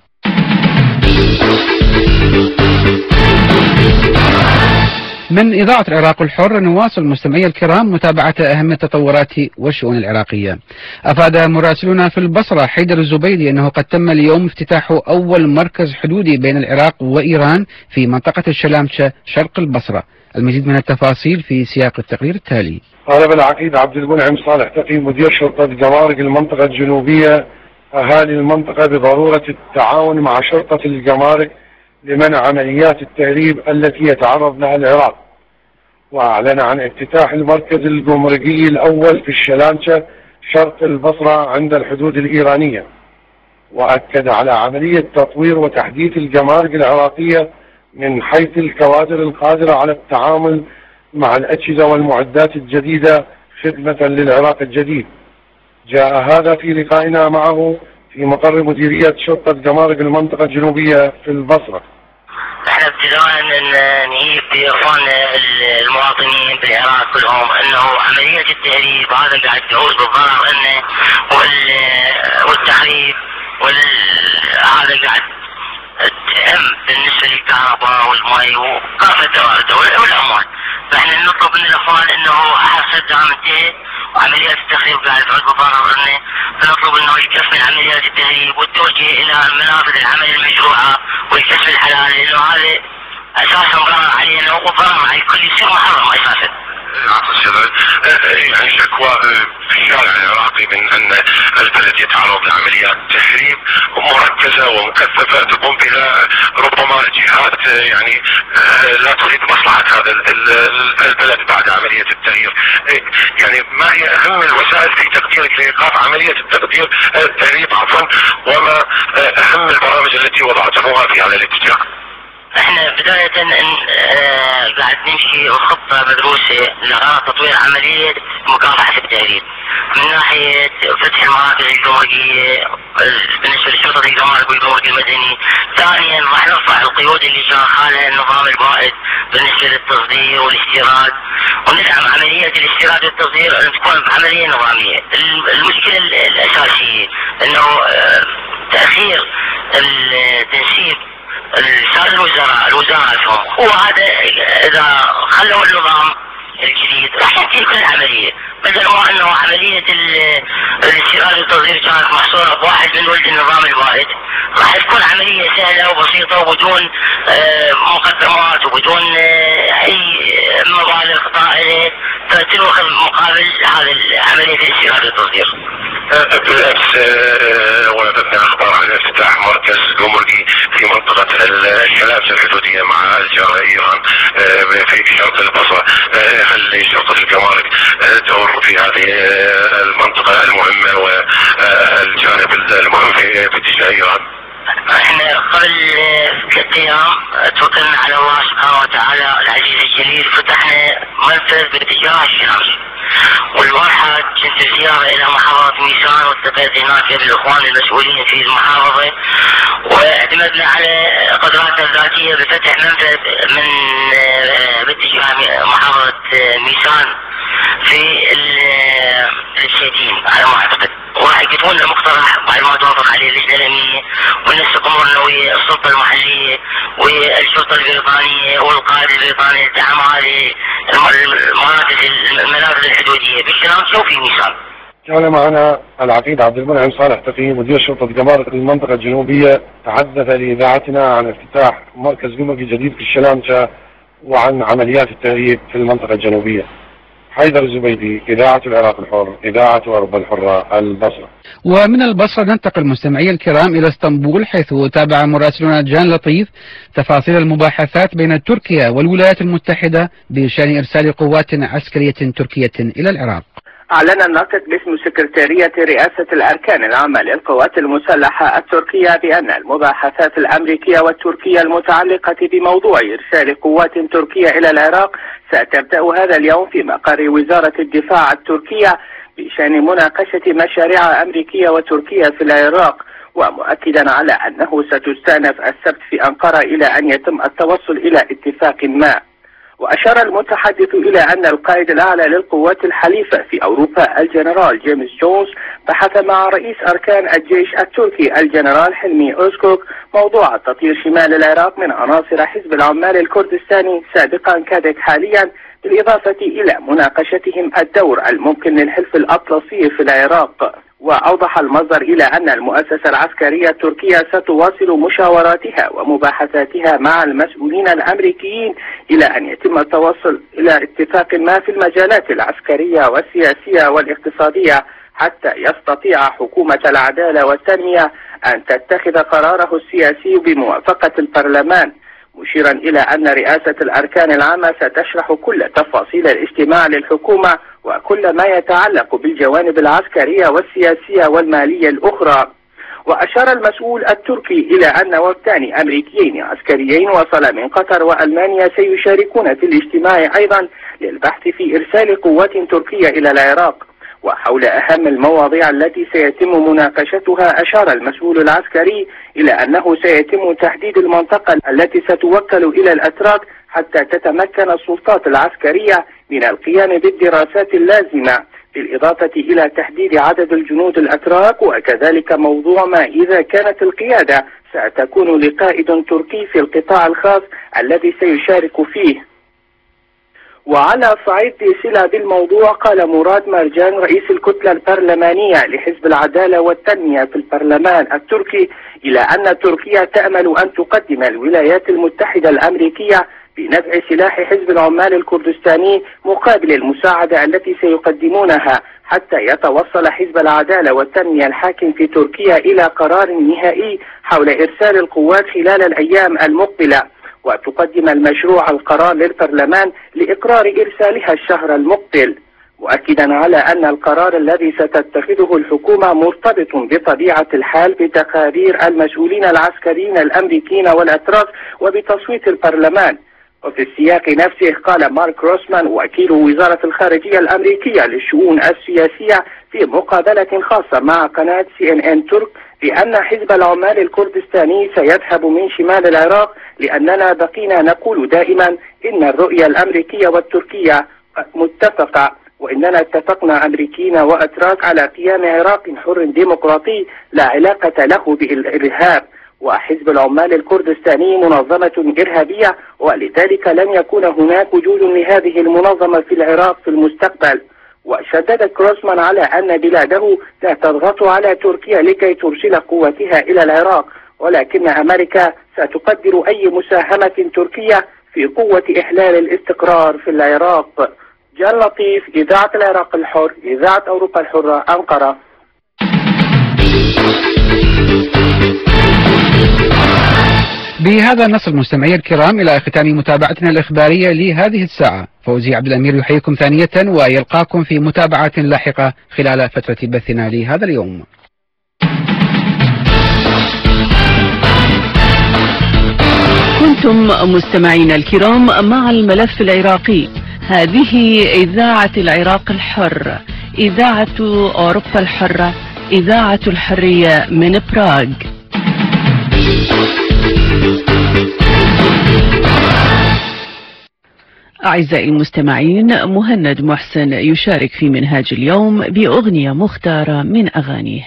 [SPEAKER 1] من إذاعة العراق الحر نواصل مستمعي الكرام متابعة أهم التطورات والشؤون العراقية. أفاد مراسلنا في البصرة حيدر الزبيدي أنه قد تم اليوم افتتاح أول مركز حدودي بين العراق وإيران في منطقة الشلامشة شرق البصرة، المزيد من التفاصيل في سياق التقرير التالي.
[SPEAKER 11] قال بالعقيد عبد المنعم صالح تقي مدير شرطة جمارك المنطقة الجنوبية أهالي المنطقة بضرورة التعاون مع شرطة الجمارك لمنع عمليات التهريب التي يتعرض لها العراق، وأعلن عن افتتاح المركز الجمركي الأول في الشلانشة شرق البصرة عند الحدود الإيرانية، وأكد على عملية تطوير وتحديث الجمارك العراقية من حيث الكوادر القادرة على التعامل مع الأجهزة والمعدات الجديدة خدمة للعراق الجديد. جاء هذا في لقائنا معه في مقر مديرية شرطة جمارك المنطقة الجنوبية في البصرة.
[SPEAKER 12] احنا ابتداء ان نجيب باخواننا المواطنين بالعراق كلهم انه عملية التهريب هذا قاعد تعود بالضرر انه والتخريب وهذا قاعد تهم بالنسبة للكهرباء والمي وكافة الدولة والاموال. فاحنا نطلب من الاخوان انه حسب دام انتهى وعمليات التخريب قاعد تعود بالضرر انه فنطلب انه يكف من عمليات التهريب والتوجيه الى منافذ العمل المشروعة والكسب الحلال، لانه هذا اساسا ضرر علينا وضرر على الكل يصير محرم اساسا.
[SPEAKER 13] يعني شكوى في الشارع العراقي من ان البلد يتعرض لعمليات تخريب مركزه ومكثفه تقوم بها ربما جهات يعني لا تريد مصلحه هذا البلد بعد عمليه التغيير. يعني ما هي اهم الوسائل في تقديرك لايقاف عمليه التقدير التهريب عفوا، وما اهم البرامج التي وضعتموها في هذا الاتجاه؟
[SPEAKER 12] احنا بداية اه قاعد نمشي خطة مدروسة لغرض تطوير عملية مكافحة التهريب من ناحية فتح المراكز الجمركية بالنسبة لشرطة الجمارك والجمرك المدني. ثانيا راح نرفع القيود اللي شغالها النظام البائد بالنسبة للتصدير والاستيراد، وندعم عمليات الاستيراد والتصدير ان تكون عملية نظامية. المشكلة الاساسية انه اه تأخير التنسيب صار الوزراء الوزارة وهذا اذا خلوا النظام الجديد راح تنتهي كل العملية، بدل ما انه عملية الاستيراد والتصدير كانت محصورة بواحد من ولد النظام البائد، راح تكون عملية سهلة وبسيطة وبدون مقدمات وبدون اي مبالغ طائلة تأخذ مقابل هذه عملية الاستيراد والتصدير.
[SPEAKER 13] بالامس وردتنا اخبار عن افتتاح مركز جمركي في منطقه الشلامسه الحدوديه مع الجاره ايران في شرق البصره. هل شرطه الجمارك دور في هذه المنطقه المهمه والجانب المهم في اتجاه ايران؟
[SPEAKER 12] احنا قبل ثلاث ايام توكلنا على الله سبحانه وتعالى العزيز الجليل، فتحنا منفذ باتجاه الشمس، والبارحة كنت زيارة الى محافظة ميسان والتقيت هناك بالاخوان المسؤولين في المحافظة، واعتمدنا على قدراتنا الذاتية بفتح منفذ من باتجاه محافظة ميسان في الشيتين على ما اعتقد، وراح يكتبون لنا مقترح بعد ما توافق عليه اللجنة الامنية ونسق امورنا ويا السلطة المحلية والشرطة البريطانية والقائد البريطاني لدعم هذه المراكز المنافذ الحدودية بالشلامسة وفي ميسان.
[SPEAKER 11] كان معنا العقيد عبد المنعم صالح تقي مدير شرطة جمارك المنطقة الجنوبية، تحدث لإذاعتنا عن افتتاح مركز جمركي جديد في الشلامسة وعن عمليات التهريب في المنطقة الجنوبية. حيدر الزبيدي، إذاعة العراق الحر، إذاعة أوروبا الحرة، البصرة.
[SPEAKER 1] ومن البصرة ننتقل مستمعي الكرام إلى اسطنبول، حيث تابع مراسلنا جان لطيف تفاصيل المباحثات بين تركيا والولايات المتحدة بشأن إرسال قوات عسكرية تركية إلى العراق.
[SPEAKER 14] أعلن الناطق باسم سكرتارية رئاسة الأركان العامة للقوات المسلحة التركية بأن المباحثات الأمريكية والتركية المتعلقة بموضوع إرسال قوات تركية إلى العراق ستبدأ هذا اليوم في مقر وزارة الدفاع التركية بشأن مناقشة مشاريع أمريكية وتركية في العراق، ومؤكدا على أنه ستستأنف السبت في أنقرة إلى أن يتم التوصل إلى اتفاق ما. وأشار المتحدث إلى أن القائد الأعلى للقوات الحليفة في أوروبا الجنرال جيمس جونز بحث مع رئيس أركان الجيش التركي الجنرال حلمي أوزكوك موضوع تطهير شمال العراق من عناصر حزب العمال الكردستاني سابقا كادك حاليا بالإضافة إلى مناقشتهم الدور الممكن للحلف الأطلسي في العراق. وأوضح المصدر إلى أن المؤسسة العسكرية التركية ستواصل مشاوراتها ومباحثاتها مع المسؤولين الأمريكيين إلى أن يتم التوصل إلى اتفاق ما في المجالات العسكرية والسياسية والاقتصادية، حتى يستطيع حكومة العدالة والتنمية أن تتخذ قراره السياسي بموافقة البرلمان، مشيرا إلى أن رئاسة الأركان العامة ستشرح كل تفاصيل الاجتماع للحكومة وكل ما يتعلق بالجوانب العسكرية والسياسية والمالية الأخرى. وأشار المسؤول التركي إلى أن وفدان أمريكيين عسكريين وصل من قطر وألمانيا سيشاركون في الاجتماع أيضا للبحث في إرسال قوات تركية إلى العراق. وحول أهم المواضيع التي سيتم مناقشتها أشار المسؤول العسكري إلى أنه سيتم تحديد المنطقة التي ستوكل إلى الأتراك حتى تتمكن السلطات العسكرية من القيام بالدراسات اللازمة، بالإضافة إلى تحديد عدد الجنود الأتراك، وكذلك موضوع ما إذا كانت القيادة ستكون لقائد تركي في القطاع الخاص الذي سيشارك فيه. وعلى صعيد صلة بالموضوع، قال مراد مرجان رئيس الكتلة البرلمانية لحزب العدالة والتنمية في البرلمان التركي إلى أن تركيا تأمل أن تقدم الولايات المتحدة الأمريكية بنفع سلاح حزب العمال الكردستاني مقابل المساعدة التي سيقدمونها، حتى يتوصل حزب العدالة والتنمية الحاكم في تركيا إلى قرار نهائي حول إرسال القوات خلال الأيام المقبلة، وتقدم المشروع القرار للبرلمان لإقرار إرسالها الشهر المقبل، مؤكدا على أن القرار الذي ستتخذه الحكومة مرتبط بطبيعة الحال بتقارير المسؤولين العسكريين الأمريكيين والأتراك وبتصويت البرلمان. وفي السياق نفسه قال مارك روسمان وكيل وزارة الخارجية الأمريكية للشؤون السياسية في مقابلة خاصة مع قناة سي إن إن ترك بأن حزب العمال الكردستاني سيذهب من شمال العراق، لأننا بقينا نقول دائما إن الرؤية الأمريكية والتركية متفقة، وإننا اتفقنا أمريكيين وأتراك على قيام عراق حر ديمقراطي لا علاقة له بالإرهاب، وحزب العمال الكردستاني منظمة إرهابية، ولذلك لن يكون هناك وجود لهذه المنظمة في العراق في المستقبل. وشدد كروسمان على أن بلاده لا تضغط على تركيا لكي ترسل قوتها إلى العراق، ولكن أمريكا ستقدر أي مساهمة تركية في قوة إحلال الاستقرار في العراق. جان لطيف، إذاعة العراق الحر، إذاعة أوروبا الحرة، أنقرة.
[SPEAKER 1] بهذا نصل مستمعي الكرام إلى ختام متابعتنا الإخبارية لهذه الساعة. فوزي عبد الأمير يحييكم ثانية ويلقاكم في متابعة لاحقة خلال فترة بثنا لهذا اليوم.
[SPEAKER 15] كنتم مستمعين الكرام مع الملف العراقي. هذه إذاعة العراق الحر، إذاعة أوروبا الحرة، إذاعة الحرية من براغ. أعزائي المستمعين، مهند محسن يشارك في منهاج اليوم بأغنية مختارة من أغانيه.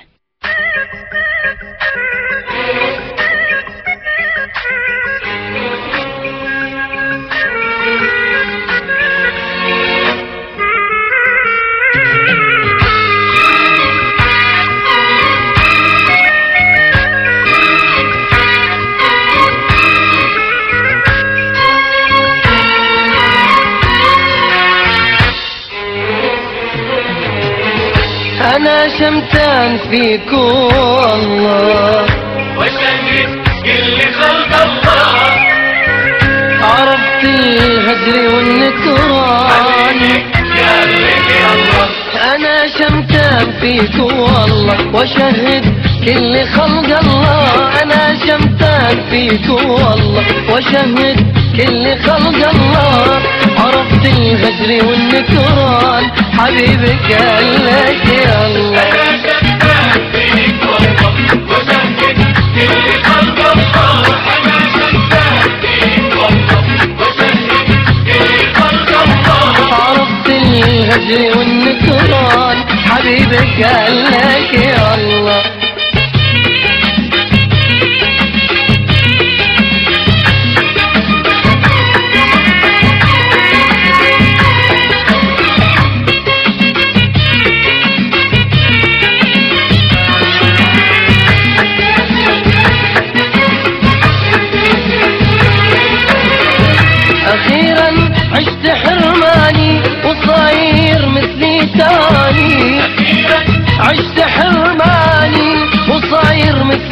[SPEAKER 16] أنا شمتان فيك والله وشهد كل خلق الله، عرفت الهجر والنكران يا الله. أنا شمتان فيك والله وشهد كل خلق الله، أنا شمتان فيك والله وشهد كل خلق الله، عرفت الهجر والنكران حبيبك قال لك يا الله. أنا شمتان فيك والله وشهد كل خلق الله، أنا شمتان فيك والله وشهد كل خلق الله، عرفت الهجر والنكران حبيبك قال لك يا الله.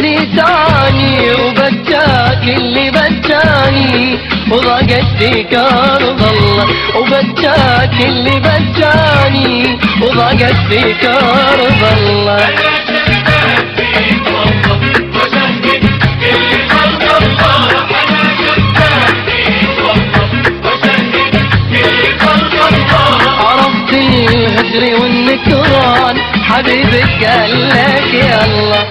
[SPEAKER 16] نسيتاني وبكاك اللي بكاني وضاقت فيك أرض الله وبكاك اللي بكاني وضاقت فيك أرض الله عرفت الهجر والنكران حبيبك قال لك يلا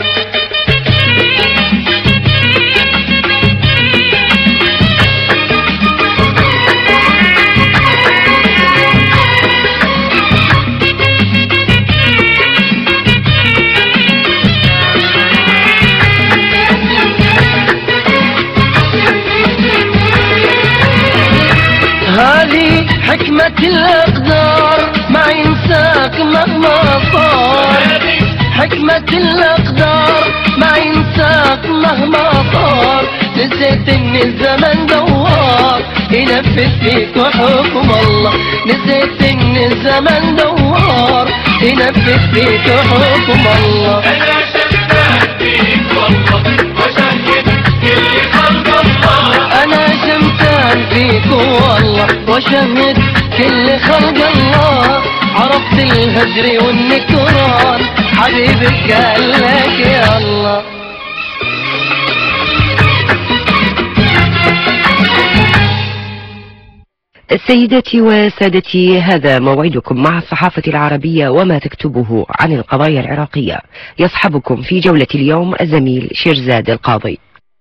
[SPEAKER 16] هذه حكمة الأقدار ما ينساك مهما صار حكمة الأقدار ما ينساك مهما صار نسيت إن الزمن دوار ينفذ فيك حكم الله نسيت إن الزمن دوار ينفذ فيك حكم الله أنا شمتان فيك والله وشهد كل خلق الله أنا شمتان فيك والله وشهد كل خلق الله عرفت الهجر والنكران حبيبك قال لك يا الله
[SPEAKER 5] سيداتي وسادتي، هذا موعدكم مع الصحافة العربية وما تكتبه عن القضايا العراقية. يصحبكم في جولة اليوم الزميل شيرزاد القاضي.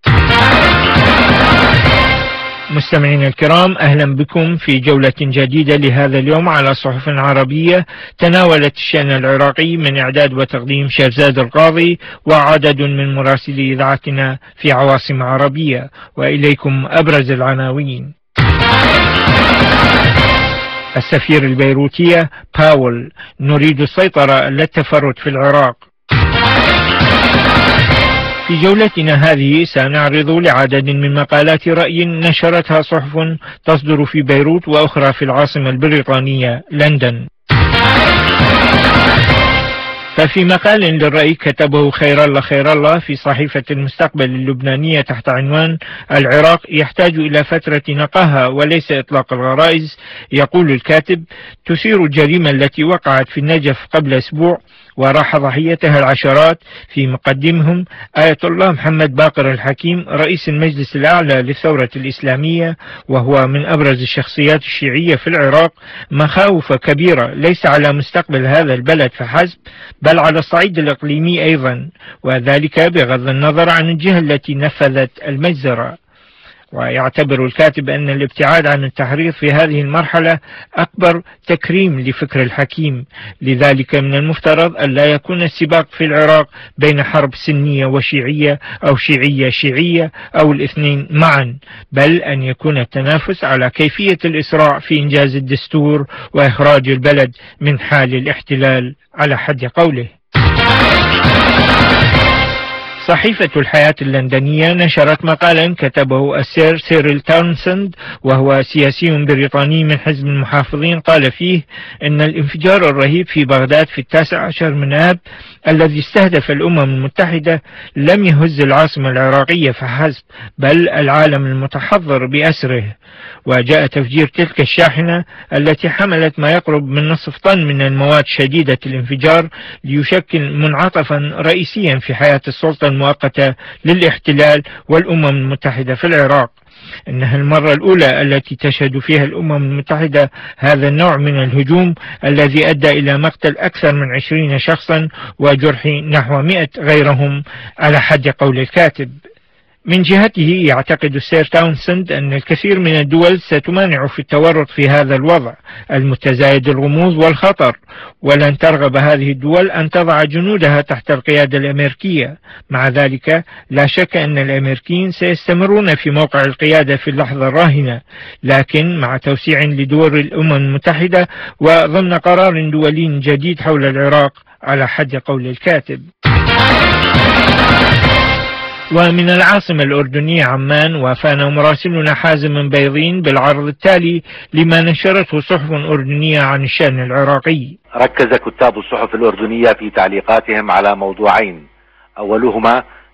[SPEAKER 17] مستمعينا الكرام، أهلا بكم في جولة جديدة لهذا اليوم على صحف عربية تناولت الشأن العراقي من إعداد وتقديم شيرزاد القاضي وعدد من مراسلي إذاعتنا في عواصم عربية. وإليكم أبرز العناوين. السفير البيروتية باول: نريد السيطرة لا التفرد في العراق. في جولتنا هذه سنعرض لعدد من مقالات رأي نشرتها صحف تصدر في بيروت وأخرى في العاصمة البريطانية لندن. ففي مقال للرأي كتبه خير الله خير الله في صحيفة المستقبل اللبنانية تحت عنوان العراق يحتاج إلى فترة نقاهة وليس إطلاق الغرائز، يقول الكاتب: تثير الجريمة التي وقعت في النجف قبل أسبوع وراح ضحيتها العشرات، في مقدمهم آية الله محمد باقر الحكيم رئيس المجلس الأعلى للثورة الإسلامية، وهو من أبرز الشخصيات الشيعية في العراق، مخاوف كبيرة ليس على مستقبل هذا البلد فحسب بل على الصعيد الإقليمي أيضا، وذلك بغض النظر عن الجهة التي نفذت المجزرة. ويعتبر الكاتب أن الابتعاد عن التحريض في هذه المرحلة أكبر تكريم لفكر الحكيم، لذلك من المفترض أن لا يكون السباق في العراق بين حرب سنية وشيعية أو شيعية شيعية أو الاثنين معا، بل أن يكون التنافس على كيفية الإسراع في إنجاز الدستور وإخراج البلد من حال الاحتلال على حد قوله. صحيفة الحياة اللندنية نشرت مقالا كتبه السير سيريل تاونسند، وهو سياسي بريطاني من حزب المحافظين، قال فيه إن الانفجار الرهيب في بغداد في التاسع عشر من آب الذي استهدف الأمم المتحدة لم يهز العاصمة العراقية فحسب بل العالم المتحضر بأسره، وجاء تفجير تلك الشاحنة التي حملت ما يقرب من نصف طن من المواد شديدة الانفجار ليشكل منعطفا رئيسيا في حياة السلطة المؤقتة للاحتلال والأمم المتحدة في العراق. إنها المرة الأولى التي تشهد فيها الأمم المتحدة هذا النوع من الهجوم الذي أدى إلى مقتل أكثر من عشرين شخصا وجرح نحو مئة غيرهم على حد قول الكاتب. من جهته يعتقد السير تاونسند أن الكثير من الدول ستمانع في التورط في هذا الوضع المتزايد الغموض والخطر، ولن ترغب هذه الدول أن تضع جنودها تحت القيادة الأمريكية. مع ذلك لا شك أن الأمريكيين سيستمرون في موقع القيادة في اللحظة الراهنة، لكن مع توسيع لدور الأمم المتحدة وضمن قرار دولي جديد حول العراق على حد قول الكاتب. ومن العاصمة الأردنية عمان وافانا مراسلنا حازم بيضين بالعرض التالي لما نشرته صحف أردنية عن الشأن العراقي.
[SPEAKER 18] ركز كتاب الصحف الأردنية في تعليقاتهم على موضوعين، أولهما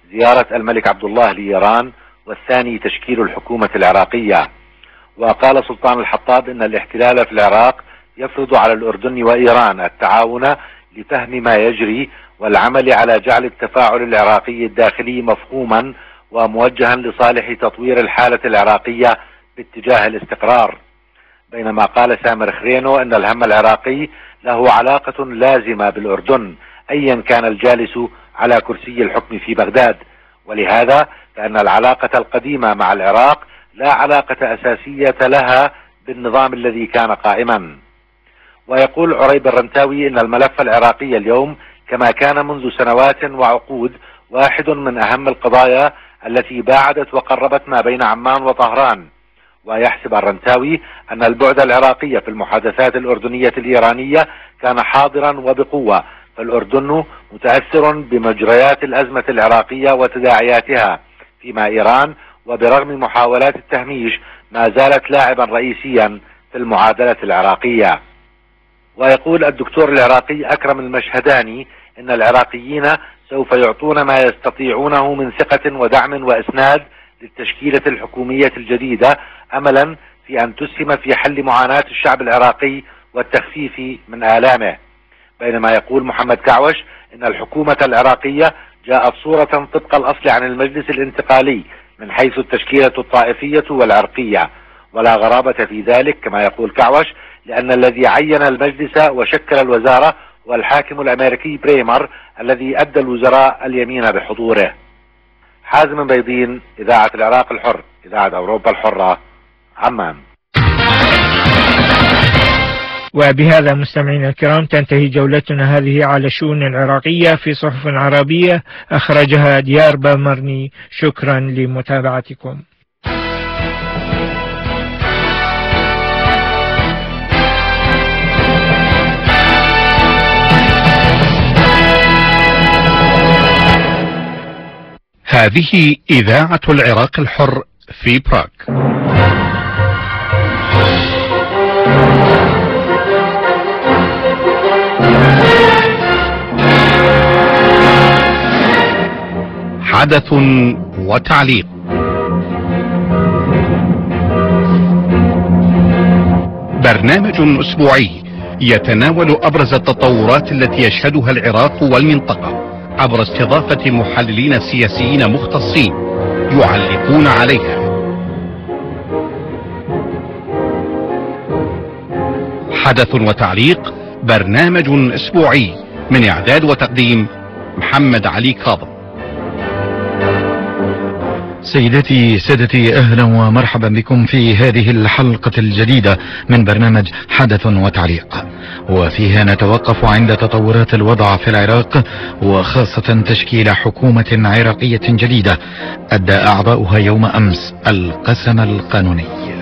[SPEAKER 18] زيارة الملك عبد الله لإيران، والثاني تشكيل الحكومة العراقية. وقال سلطان الحطاب إن الاحتلال في العراق يفرض على الأردن وإيران التعاون لفهم ما يجري والعمل على جعل التفاعل العراقي الداخلي مفهوما وموجها لصالح تطوير الحالة العراقية باتجاه الاستقرار. بينما قال سامر خرينو أن الهم العراقي له علاقة لازمة بالأردن أيا كان الجالس على كرسي الحكم في بغداد، ولهذا فإن العلاقة القديمة مع العراق لا علاقة أساسية لها بالنظام الذي كان قائما. ويقول عريب الرنتاوي إن الملف العراقي اليوم كما كان منذ سنوات وعقود واحد من أهم القضايا التي باعدت وقربت ما بين عمان وطهران. ويحسب الرنتاوي أن البعد العراقي في المحادثات الأردنية الإيرانية كان حاضرا وبقوة، فالأردن متأثر بمجريات الأزمة العراقية وتداعياتها، فيما إيران وبرغم محاولات التهميش ما زالت لاعبا رئيسيا في المعادلة العراقية. ويقول الدكتور العراقي أكرم المشهداني إن العراقيين سوف يعطون ما يستطيعونه من ثقة ودعم وإسناد للتشكيلة الحكومية الجديدة، أملا في أن تسهم في حل معاناة الشعب العراقي والتخفيف من آلامه. بينما يقول محمد كعوش إن الحكومة العراقية جاءت صورة طبق الأصل عن المجلس الانتقالي من حيث التشكيلة الطائفية والعرقية، ولا غرابة في ذلك كما يقول كعوش، لأن الذي عين المجلس وشكل الوزارة هو الحاكم الأمريكي بريمر الذي أدى الوزراء اليمين بحضوره. حازم بيضين، إذاعة العراق الحر، إذاعة أوروبا الحرة، عمان.
[SPEAKER 17] وبهذا مستمعينا الكرام تنتهي جولتنا هذه على الشؤون العراقية في صحف عربية أخرجها ديار بامرني. شكرا لمتابعتكم.
[SPEAKER 19] هذه إذاعة العراق الحر في براغ. حدث وتعليق. برنامج أسبوعي يتناول أبرز التطورات التي يشهدها العراق والمنطقة عبر استضافة محللين سياسيين مختصين يعلقون عليها. حدث وتعليق، برنامج أسبوعي من إعداد وتقديم محمد علي كاظم.
[SPEAKER 20] سيداتي سادتي، أهلا ومرحبا بكم في هذه الحلقة الجديدة من برنامج حدث وتعليق، وفيها نتوقف عند تطورات الوضع في العراق، وخاصة تشكيل حكومة عراقية جديدة أدى أعضاؤها يوم أمس القسم القانوني.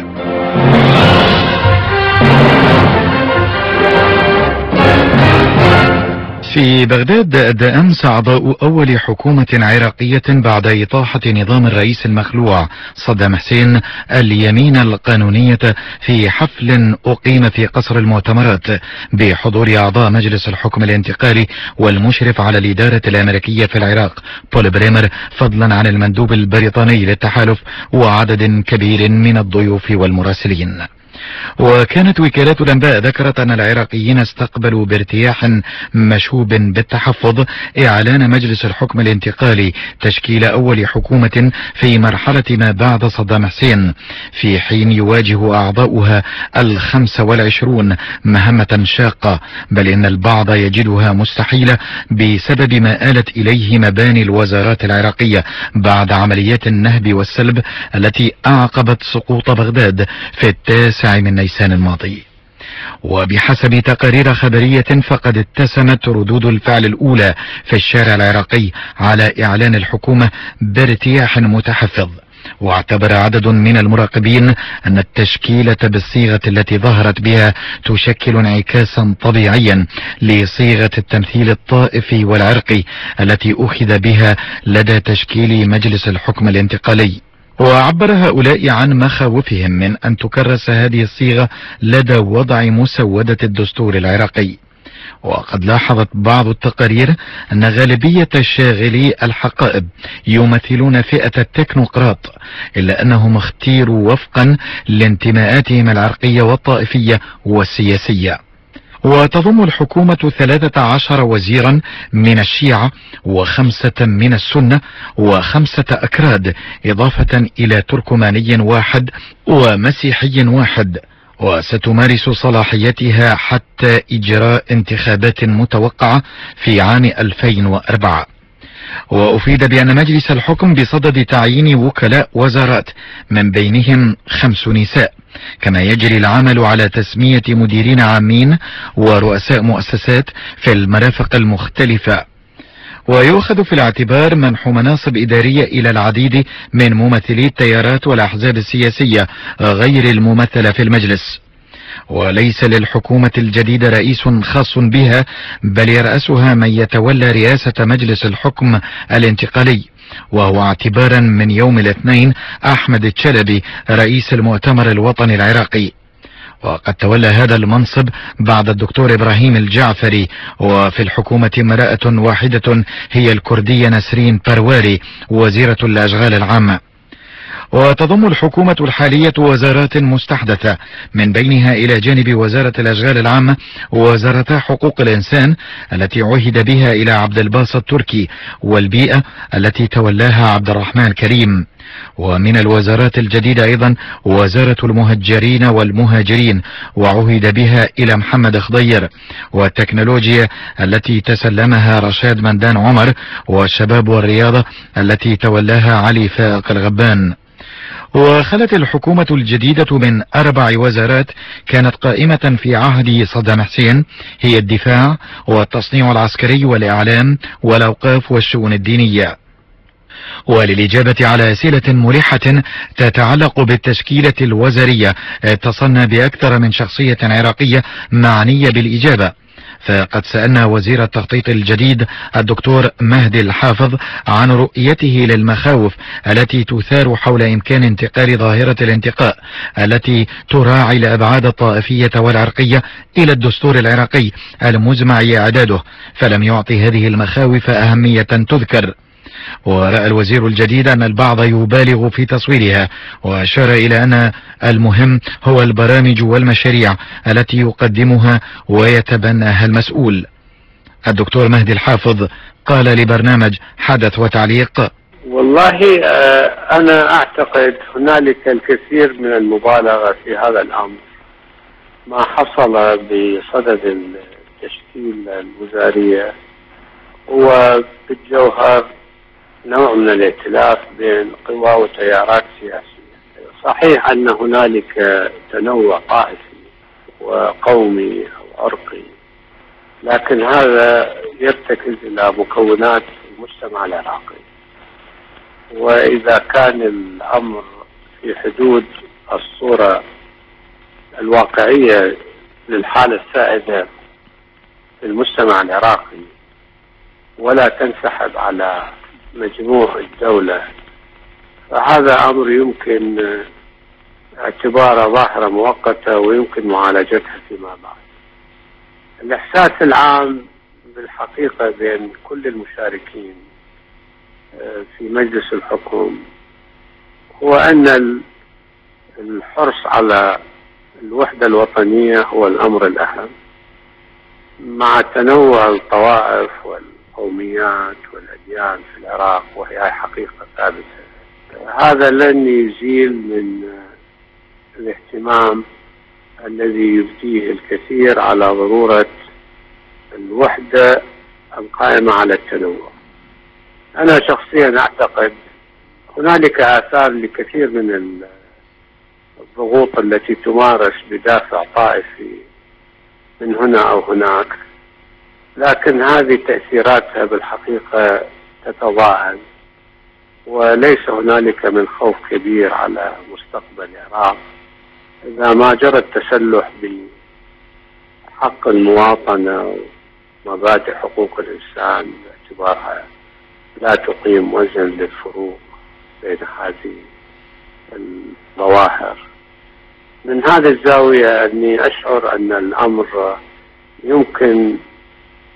[SPEAKER 20] في بغداد أدى أمس أعضاء أول حكومة عراقية بعد إطاحة نظام الرئيس المخلوع صدام حسين اليمين القانونية في حفل أقيم في قصر المؤتمرات بحضور أعضاء مجلس الحكم الانتقالي والمشرف على الإدارة الأمريكية في العراق بول بريمر، فضلا عن المندوب البريطاني للتحالف وعدد كبير من الضيوف والمراسلين. وكانت وكالات الأنباء ذكرت أن العراقيين استقبلوا بارتياح مشوب بالتحفظ إعلان مجلس الحكم الانتقالي تشكيل أول حكومة في مرحلة ما بعد صدام حسين، في حين يواجه أعضاؤها الخمسة والعشرون مهمة شاقة، بل إن البعض يجدها مستحيلة بسبب ما آلت إليه مباني الوزارات العراقية بعد عمليات النهب والسلب التي أعقبت سقوط بغداد في التاسع من نيسان الماضي. وبحسب تقارير خبرية فقد اتسمت ردود الفعل الأولى في الشارع العراقي على إعلان الحكومة بارتياح متحفظ، واعتبر عدد من المراقبين أن التشكيلة بالصيغة التي ظهرت بها تشكل انعكاسا طبيعيا لصيغة التمثيل الطائفي والعرقي التي أخذ بها لدى تشكيل مجلس الحكم الانتقالي. وعبر هؤلاء عن مخاوفهم من أن تكرس هذه الصيغة لدى وضع مسودة الدستور العراقي. وقد لاحظت بعض التقارير أن غالبية شاغلي الحقائب يمثلون فئة التكنوقراط، إلا أنهم اختيروا وفقا لانتماءاتهم العرقية والطائفية والسياسية. وتضم الحكومة ثلاثة عشر وزيرا من الشيعة وخمسة من السنة وخمسة أكراد، إضافة إلى تركماني واحد ومسيحي واحد، وستمارس صلاحيتها حتى إجراء انتخابات متوقعة في عام ألفين وأربعة. وأفيد بأن مجلس الحكم بصدد تعيين وكلاء وزارات من بينهم خمس نساء، كما يجري العمل على تسمية مديرين عامين ورؤساء مؤسسات في المرافق المختلفة. ويؤخذ في الاعتبار منح مناصب إدارية إلى العديد من ممثلي التيارات والأحزاب السياسية غير الممثلة في المجلس. وليس للحكومة الجديدة رئيس خاص بها، بل يرأسها من يتولى رئاسة مجلس الحكم الانتقالي، وهو اعتبارا من يوم الاثنين أحمد الشلبي رئيس المؤتمر الوطني العراقي. وقد تولى هذا المنصب بعد الدكتور إبراهيم الجعفري. وفي الحكومة امرأة واحدة هي الكردية نسرين بارواري وزيرة الأشغال العامة. وتضم الحكومة الحالية وزارات مستحدثة، من بينها إلى جانب وزارة الأشغال العامة وزارتا حقوق الإنسان التي عهد بها إلى عبد الباسط التركي، والبيئة التي تولاها عبد الرحمن كريم. ومن الوزارات الجديدة أيضا وزارة المهجرين والمهاجرين وعهد بها إلى محمد خضير، والتكنولوجيا التي تسلمها رشاد مندان عمر، والشباب والرياضة التي تولاها علي فائق الغبان. وخلت الحكومة الجديدة من أربع وزارات كانت قائمة في عهد صدام حسين، هي الدفاع والتصنيع العسكري والإعلام والأوقاف والشؤون الدينية. وللإجابة على أسئلة ملحة تتعلق بالتشكيلة الوزارية اتصلنا بأكثر من شخصية عراقية معنية بالإجابة، فقد سألنا وزير التخطيط الجديد الدكتور مهدي الحافظ عن رؤيته للمخاوف التي تثار حول إمكان انتقال ظاهرة الانتقاء التي تراعي الأبعاد الطائفية والعرقية إلى الدستور العراقي المزمع إعداده، فلم يعطي هذه المخاوف أهمية تذكر. ورأى الوزير الجديد أن البعض يبالغ في تصويرها، وأشار إلى أن المهم هو البرامج والمشاريع التي يقدمها ويتبناها المسؤول. الدكتور مهدي الحافظ قال لبرنامج حدث وتعليق:
[SPEAKER 7] والله أنا أعتقد هنالك الكثير من المبالغة في هذا الأمر. ما حصل بصدد التشكيل الوزارية هو بالجوهر نوع من الائتلاف بين قوى وتيارات سياسية. صحيح أن هنالك تنوع طائفي وقومي أو عرقي، لكن هذا يرتكز إلى مكونات المجتمع العراقي، وإذا كان الأمر في حدود الصورة الواقعية للحالة السائدة في المجتمع العراقي ولا تنسحب على مجموع الدولة، فهذا أمر يمكن اعتباره ظاهرة مؤقتة ويمكن معالجتها فيما بعد. الإحساس العام بالحقيقة بين كل المشاركين في مجلس الحكم هو أن الحرص على الوحدة الوطنية هو الأمر الأهم، مع تنوع الطوائف والقوميات والأديان في العراق، وهي حقيقة ثابتة. هذا لن يزيل من الاهتمام الذي يبديه الكثير على ضرورة الوحدة القائمة على التنوع. أنا شخصيا أعتقد هنالك آثار لكثير من الضغوط التي تمارس بدافع طائفي من هنا أو هناك، لكن هذه تأثيراتها بالحقيقة تتضاءل، وليس هنالك من خوف كبير على مستقبل العراق إذا ما جرى التسلح بحق المواطنة ومبادئ حقوق الإنسان باعتبارها لا تقيم وزن للفروق بين هذه الظواهر. من هذه الزاوية أني أشعر أن الأمر يمكن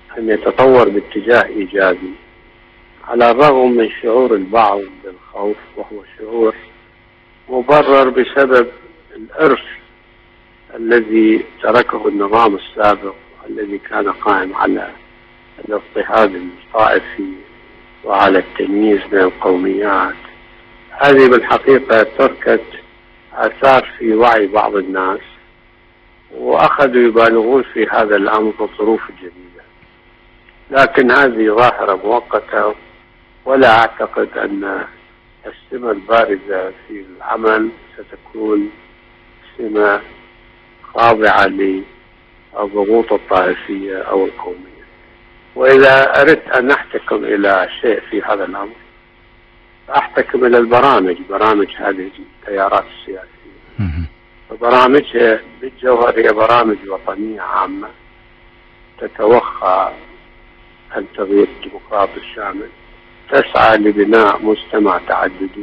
[SPEAKER 7] أن يتطور باتجاه إيجابي على الرغم من شعور البعض بالخوف، وهو شعور مبرر بسبب الإرث الذي تركه النظام السابق الذي كان قائم على الاضطهاد الطائفي وعلى التمييز بين القوميات. هذه بالحقيقة تركت آثار في وعي بعض الناس، وأخذوا يبالغون في هذا الأمر بالظروف الجديدة، لكن هذه ظاهرة مؤقتة، ولا أعتقد أن السمة البارزة في العمل ستكون سمة خاضعة للضغوط الطائفية أو القومية. وإذا أردت أن أحتكم إلى شيء في هذا الأمر أحتكم إلى البرامج، برامج هذه التيارات السياسية. وبرامجها بالجوهر هي برامج وطنية عامة تتوخى التغيير الديمقراطي الشامل، تسعى لبناء مجتمع تعددي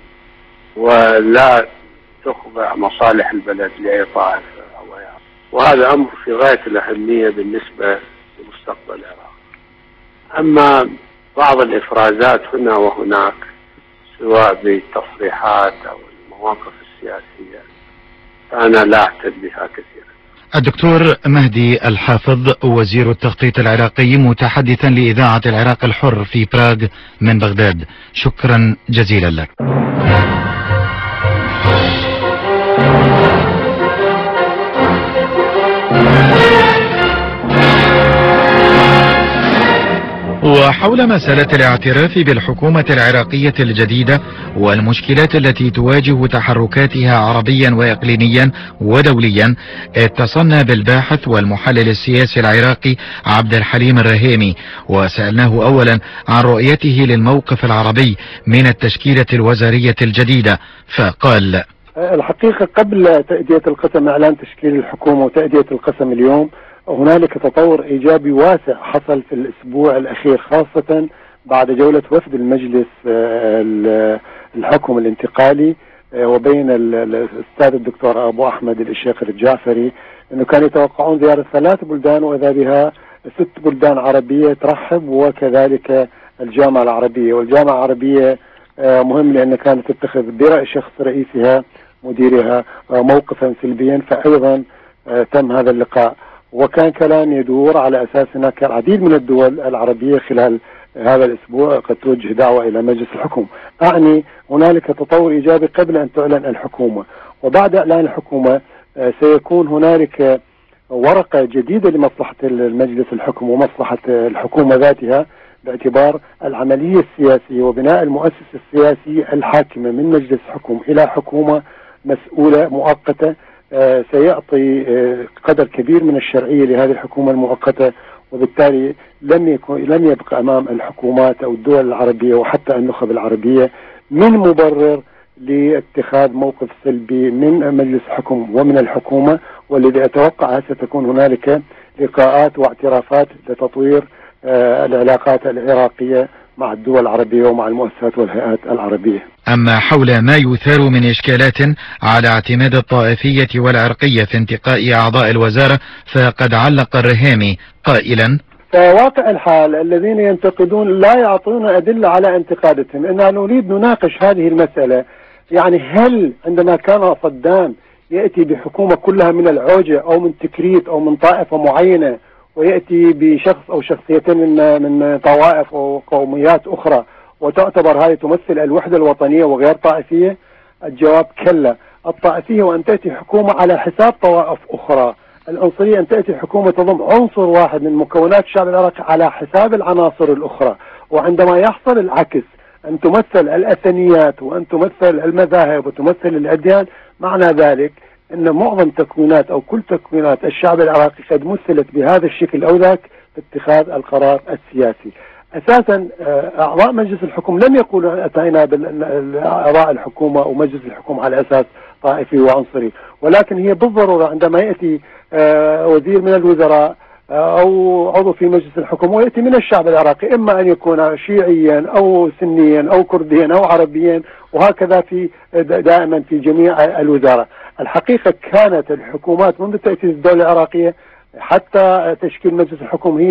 [SPEAKER 7] ولا تخضع مصالح البلد لأي طائفة أو أي عام. وهذا أمر في غاية الأهمية بالنسبة لمستقبل العراق. أما بعض الإفرازات هنا وهناك سواء بالتصريحات أو المواقف السياسية فأنا لا أعتد بها كثيرا.
[SPEAKER 20] الدكتور مهدي الحافظ وزير التخطيط العراقي متحدثا لإذاعة العراق الحر في براغ من بغداد، شكرا جزيلا لك. وحول مسألة الاعتراف بالحكومة العراقية الجديدة والمشكلات التي تواجه تحركاتها عربيا وإقليميا ودوليا، اتصلنا بالباحث والمحلل السياسي العراقي عبد الحليم الرهيمي وسألناه أولا عن رؤيته للموقف العربي من التشكيلة الوزارية الجديدة، فقال:
[SPEAKER 21] الحقيقة قبل تأدية القسم، إعلان تشكيل الحكومة وتأدية القسم اليوم، هنالك تطور إيجابي واسع حصل في الأسبوع الأخير، خاصة بعد جولة وفد المجلس الحكم الانتقالي وبين الأستاذ الدكتور أبو أحمد الشيخر الجعفري، أنه كانوا يتوقعون زيارة ثلاث بلدان وإذا بها ست بلدان عربية ترحب، وكذلك الجامعة العربية. والجامعة العربية مهم لأن كانت تتخذ برأي شخص رئيسها مديرها موقفا سلبيا، فأيضا تم هذا اللقاء. وكان كلام يدور على أساس هناك العديد من الدول العربية خلال هذا الأسبوع قد توجه دعوة إلى مجلس الحكومة. أعني هنالك تطور إيجابي قبل أن تعلن الحكومة، وبعد إعلان الحكومة سيكون هنالك ورقة جديدة لمصلحة المجلس الحكم ومصلحة الحكومة ذاتها، باعتبار العملية السياسية وبناء المؤسسة السياسية الحاكمة من مجلس حكم إلى حكومة مسؤولة مؤقتة سيعطي قدر كبير من الشرعية لهذه الحكومة المؤقتة، وبالتالي لم يكن لم يبقى أمام الحكومات أو الدول العربية وحتى النخب العربية من مبرر لاتخاذ موقف سلبي من مجلس الحكم ومن الحكومة. والذي أتوقع ستكون هنالك لقاءات واعترافات لتطوير العلاقات العراقية مع الدول العربية ومع المؤسسات والهيئات العربية.
[SPEAKER 20] أما حول ما يثار من إشكالات على اعتماد الطائفية والعرقية في انتقاء أعضاء الوزارة، فقد علق الرهيمي قائلا:
[SPEAKER 21] فواقع الحال الذين ينتقدون لا يعطون أدلة على انتقادهم. إننا نريد نناقش هذه المسألة. يعني هل عندما كان صدام يأتي بحكومة كلها من العوجة أو من تكريت أو من طائفة معينة، ويأتي بشخص أو شخصيتين من من طوائف أو قوميات أخرى وتعتبر هذه تمثل الوحدة الوطنية وغير طائفية؟ الجواب كلا. الطائفية وأن تأتي حكومة على حساب طوائف أخرى، العنصرية أن تأتي حكومة تضم عنصر واحد من مكونات الشعب العراقي على حساب العناصر الأخرى. وعندما يحصل العكس، أن تمثل الأثنيات وأن تمثل المذاهب وتمثل الأديان، معنى ذلك أن معظم تكوينات أو كل تكوينات الشعب العراقي قد مثلت بهذا الشكل أو ذاك في اتخاذ القرار السياسي. أساسا أعضاء مجلس الحكومة لم يقولوا أتينا بأعضاء الحكومة أو مجلس الحكومة على أساس طائفي وعنصري، ولكن هي بالضرورة عندما يأتي وزير من الوزراء أو عضو في مجلس الحكومة ويأتي من الشعب العراقي، إما أن يكون شيعيا أو سنيا أو كرديا أو عربيا، وهكذا في دائما في جميع الوزراء. الحقيقة كانت الحكومات منذ تأسيس الدولة العراقية حتى تشكيل مجلس الحكومة هي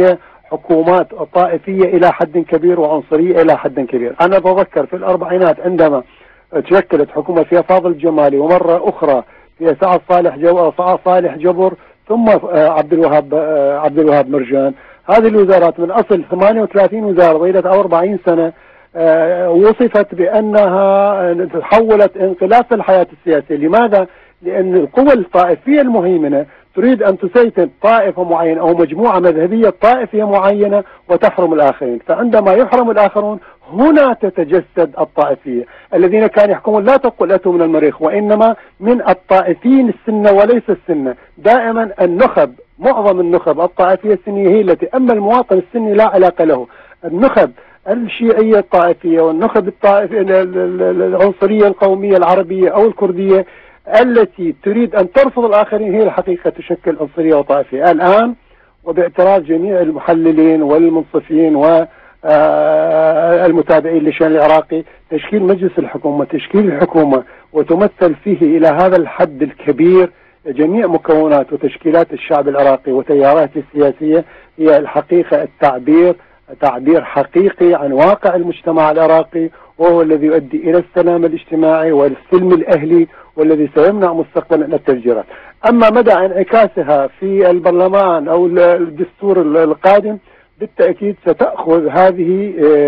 [SPEAKER 21] حكومات طائفية إلى حد كبير وعنصرية إلى حد كبير. أنا بذكر في الأربعينات عندما تشكلت حكومة فيها فاضل الجمالي، ومرة أخرى فيها سعد صالح جو سعد صالح جبر، ثم عبد الوهاب عبد الوهاب مرجان. هذه الوزارات من أصل ثمانية وثلاثين وزارة ضيلت أربعين سنة وصفت بأنها تحولت انقلاب في الحياة السياسية. لماذا؟ لأن القوى الطائفية المهيمنة تريد أن تسيطر طائفة معينة أو مجموعة مذهبية طائفية معينة وتحرم الآخرين، فعندما يحرم الآخرون هنا تتجسد الطائفية. الذين كانوا يحكمون لا تقل أتوا من المريخ، وإنما من الطائفيين السنة وليس السنة. دائما النخب، معظم النخب الطائفية السنية هي التي، أما المواطن السني لا علاقة له. النخب الشيعية الطائفية والنخب الطائفية العنصرية القومية العربية أو الكردية التي تريد أن ترفض الآخرين هي الحقيقة تشكل عنصرية وطائفية. الآن وباعتراف جميع المحللين والمنصفين والمتابعين للشأن العراقي، تشكيل مجلس الحكومة تشكيل الحكومة وتمثل فيه إلى هذا الحد الكبير جميع مكونات وتشكيلات الشعب العراقي وتياراته السياسية، هي الحقيقة التعبير تعبير حقيقي عن واقع المجتمع العراقي، وهو الذي يؤدي إلى السلام الاجتماعي والسلم الأهلي والذي سيمنع مستقبلا التفجيرات. أما مدى انعكاسها في البرلمان أو الدستور القادم بالتأكيد ستأخذ هذه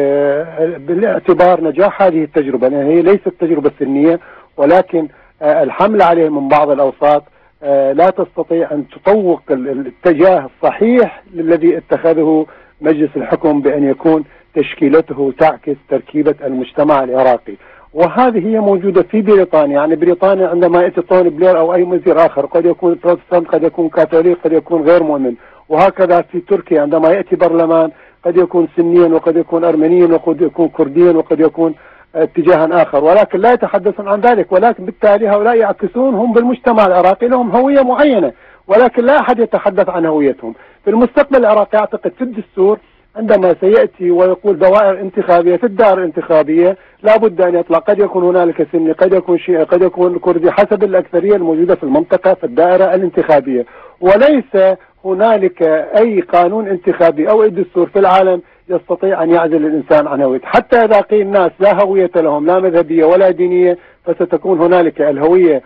[SPEAKER 21] بالاعتبار نجاح هذه التجربة، لأن هي ليست تجربة سلمية، ولكن الحمل عليه من بعض الأوساط لا تستطيع أن تطوق الاتجاه الصحيح الذي اتخذه مجلس الحكم بأن يكون تشكيلته تعكس تركيبة المجتمع العراقي. وهذه هي موجودة في بريطانيا. يعني بريطانيا عندما يأتي توني بلير أو أي وزير آخر قد يكون بروتستانت، قد يكون كاثوليك، قد يكون غير مؤمن. وهكذا في تركيا عندما يأتي برلمان قد يكون سنيا وقد يكون أرمنيا وقد يكون كرديا وقد يكون اتجاها آخر، ولكن لا يتحدثون عن ذلك. ولكن بالتالي هؤلاء يعكسون، هم بالمجتمع العراقي لهم هوية معينة، ولكن لا أحد يتحدث عن هويتهم. في المستقبل العراقي أعتقد في الدستور عندما سيأتي ويقول دوائر انتخابية، في الدائرة الانتخابية لابد أن يطلع قد يكون هنالك سني، قد يكون شيعي، قد يكون كردي، حسب الأكثرية الموجودة في المنطقة في الدائرة الانتخابية. وليس هنالك أي قانون انتخابي أو أي دستور في العالم يستطيع أن يعزل الإنسان عن هويته. حتى إذا قيل الناس لا هوية لهم، لا مذهبية ولا دينية، فستكون هنالك الهوية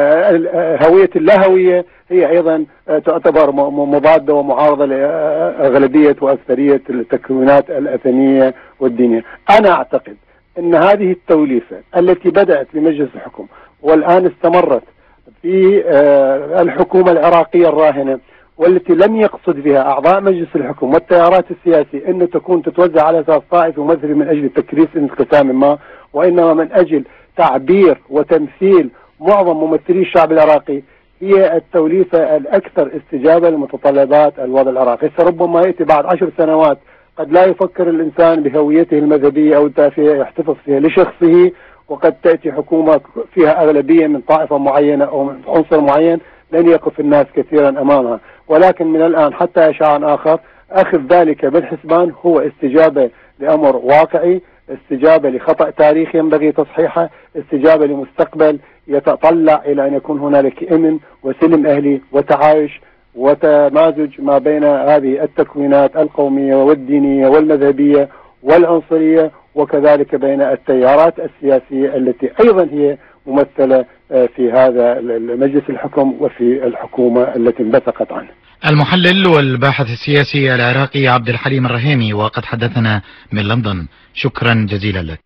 [SPEAKER 21] هوية اللاهوية هي أيضا تعتبر مضادة ومعارضة لأغلبية وأكثرية التكوينات الأثنية والدينية. أنا أعتقد أن هذه التوليفة التي بدأت بمجلس الحكم والآن استمرت في الحكومة العراقية الراهنة، والتي لم يقصد بها أعضاء مجلس الحكم والتيارات السياسية أن تكون تتوزع على أساس طائفي ومذهبي من أجل تكريس انقسام ما، وإنما من أجل تعبير وتمثيل معظم ممثلي الشعب العراقي، هي التوليفة الأكثر استجابة لمتطلبات الوضع العراقي. ربما يأتي بعد عشر سنوات قد لا يفكر الإنسان بهويته المذهبية أو التافهة يحتفظ فيها لشخصه، وقد تأتي حكومة فيها أغلبية من طائفة معينة أو من عنصر معين لن يقف الناس كثيرا أمامها. ولكن من الآن حتى إشعاع آخر أخذ ذلك بالحسبان هو استجابة لأمر واقعي، استجابة لخطأ تاريخي ينبغي تصحيحه، استجابة لمستقبل يتطلع إلى أن يكون هنالك أمن وسلم أهلي وتعايش وتمازج ما بين هذه التكوينات القومية والدينية والمذهبية والعنصرية، وكذلك بين التيارات السياسية التي أيضا هي ممثلة في هذا مجلس الحكم وفي الحكومة التي انبثقت عنه.
[SPEAKER 20] المحلل والباحث السياسي العراقي عبد الحليم الرهيمي، وقد حدثنا من لندن. شكرا جزيلا لك.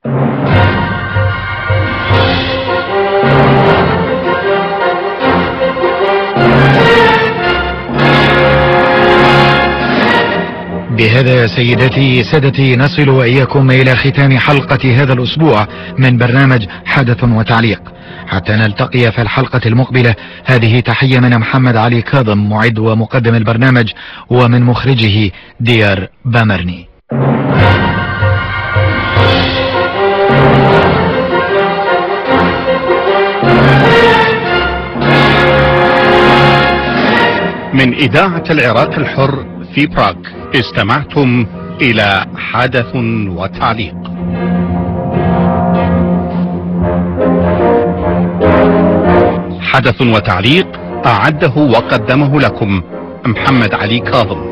[SPEAKER 20] بهذا سيداتي سادتي نصل وإياكم إلى ختام حلقة هذا الأسبوع من برنامج حدث وتعليق. حتى نلتقي في الحلقة المقبلة، هذه تحية من محمد علي كاظم معد ومقدم البرنامج، ومن مخرجه ديار بامرني.
[SPEAKER 19] من إذاعة العراق الحر في براغ استمعتم إلى حدث وتعليق. حدث وتعليق أعده وقدمه لكم محمد علي كاظم.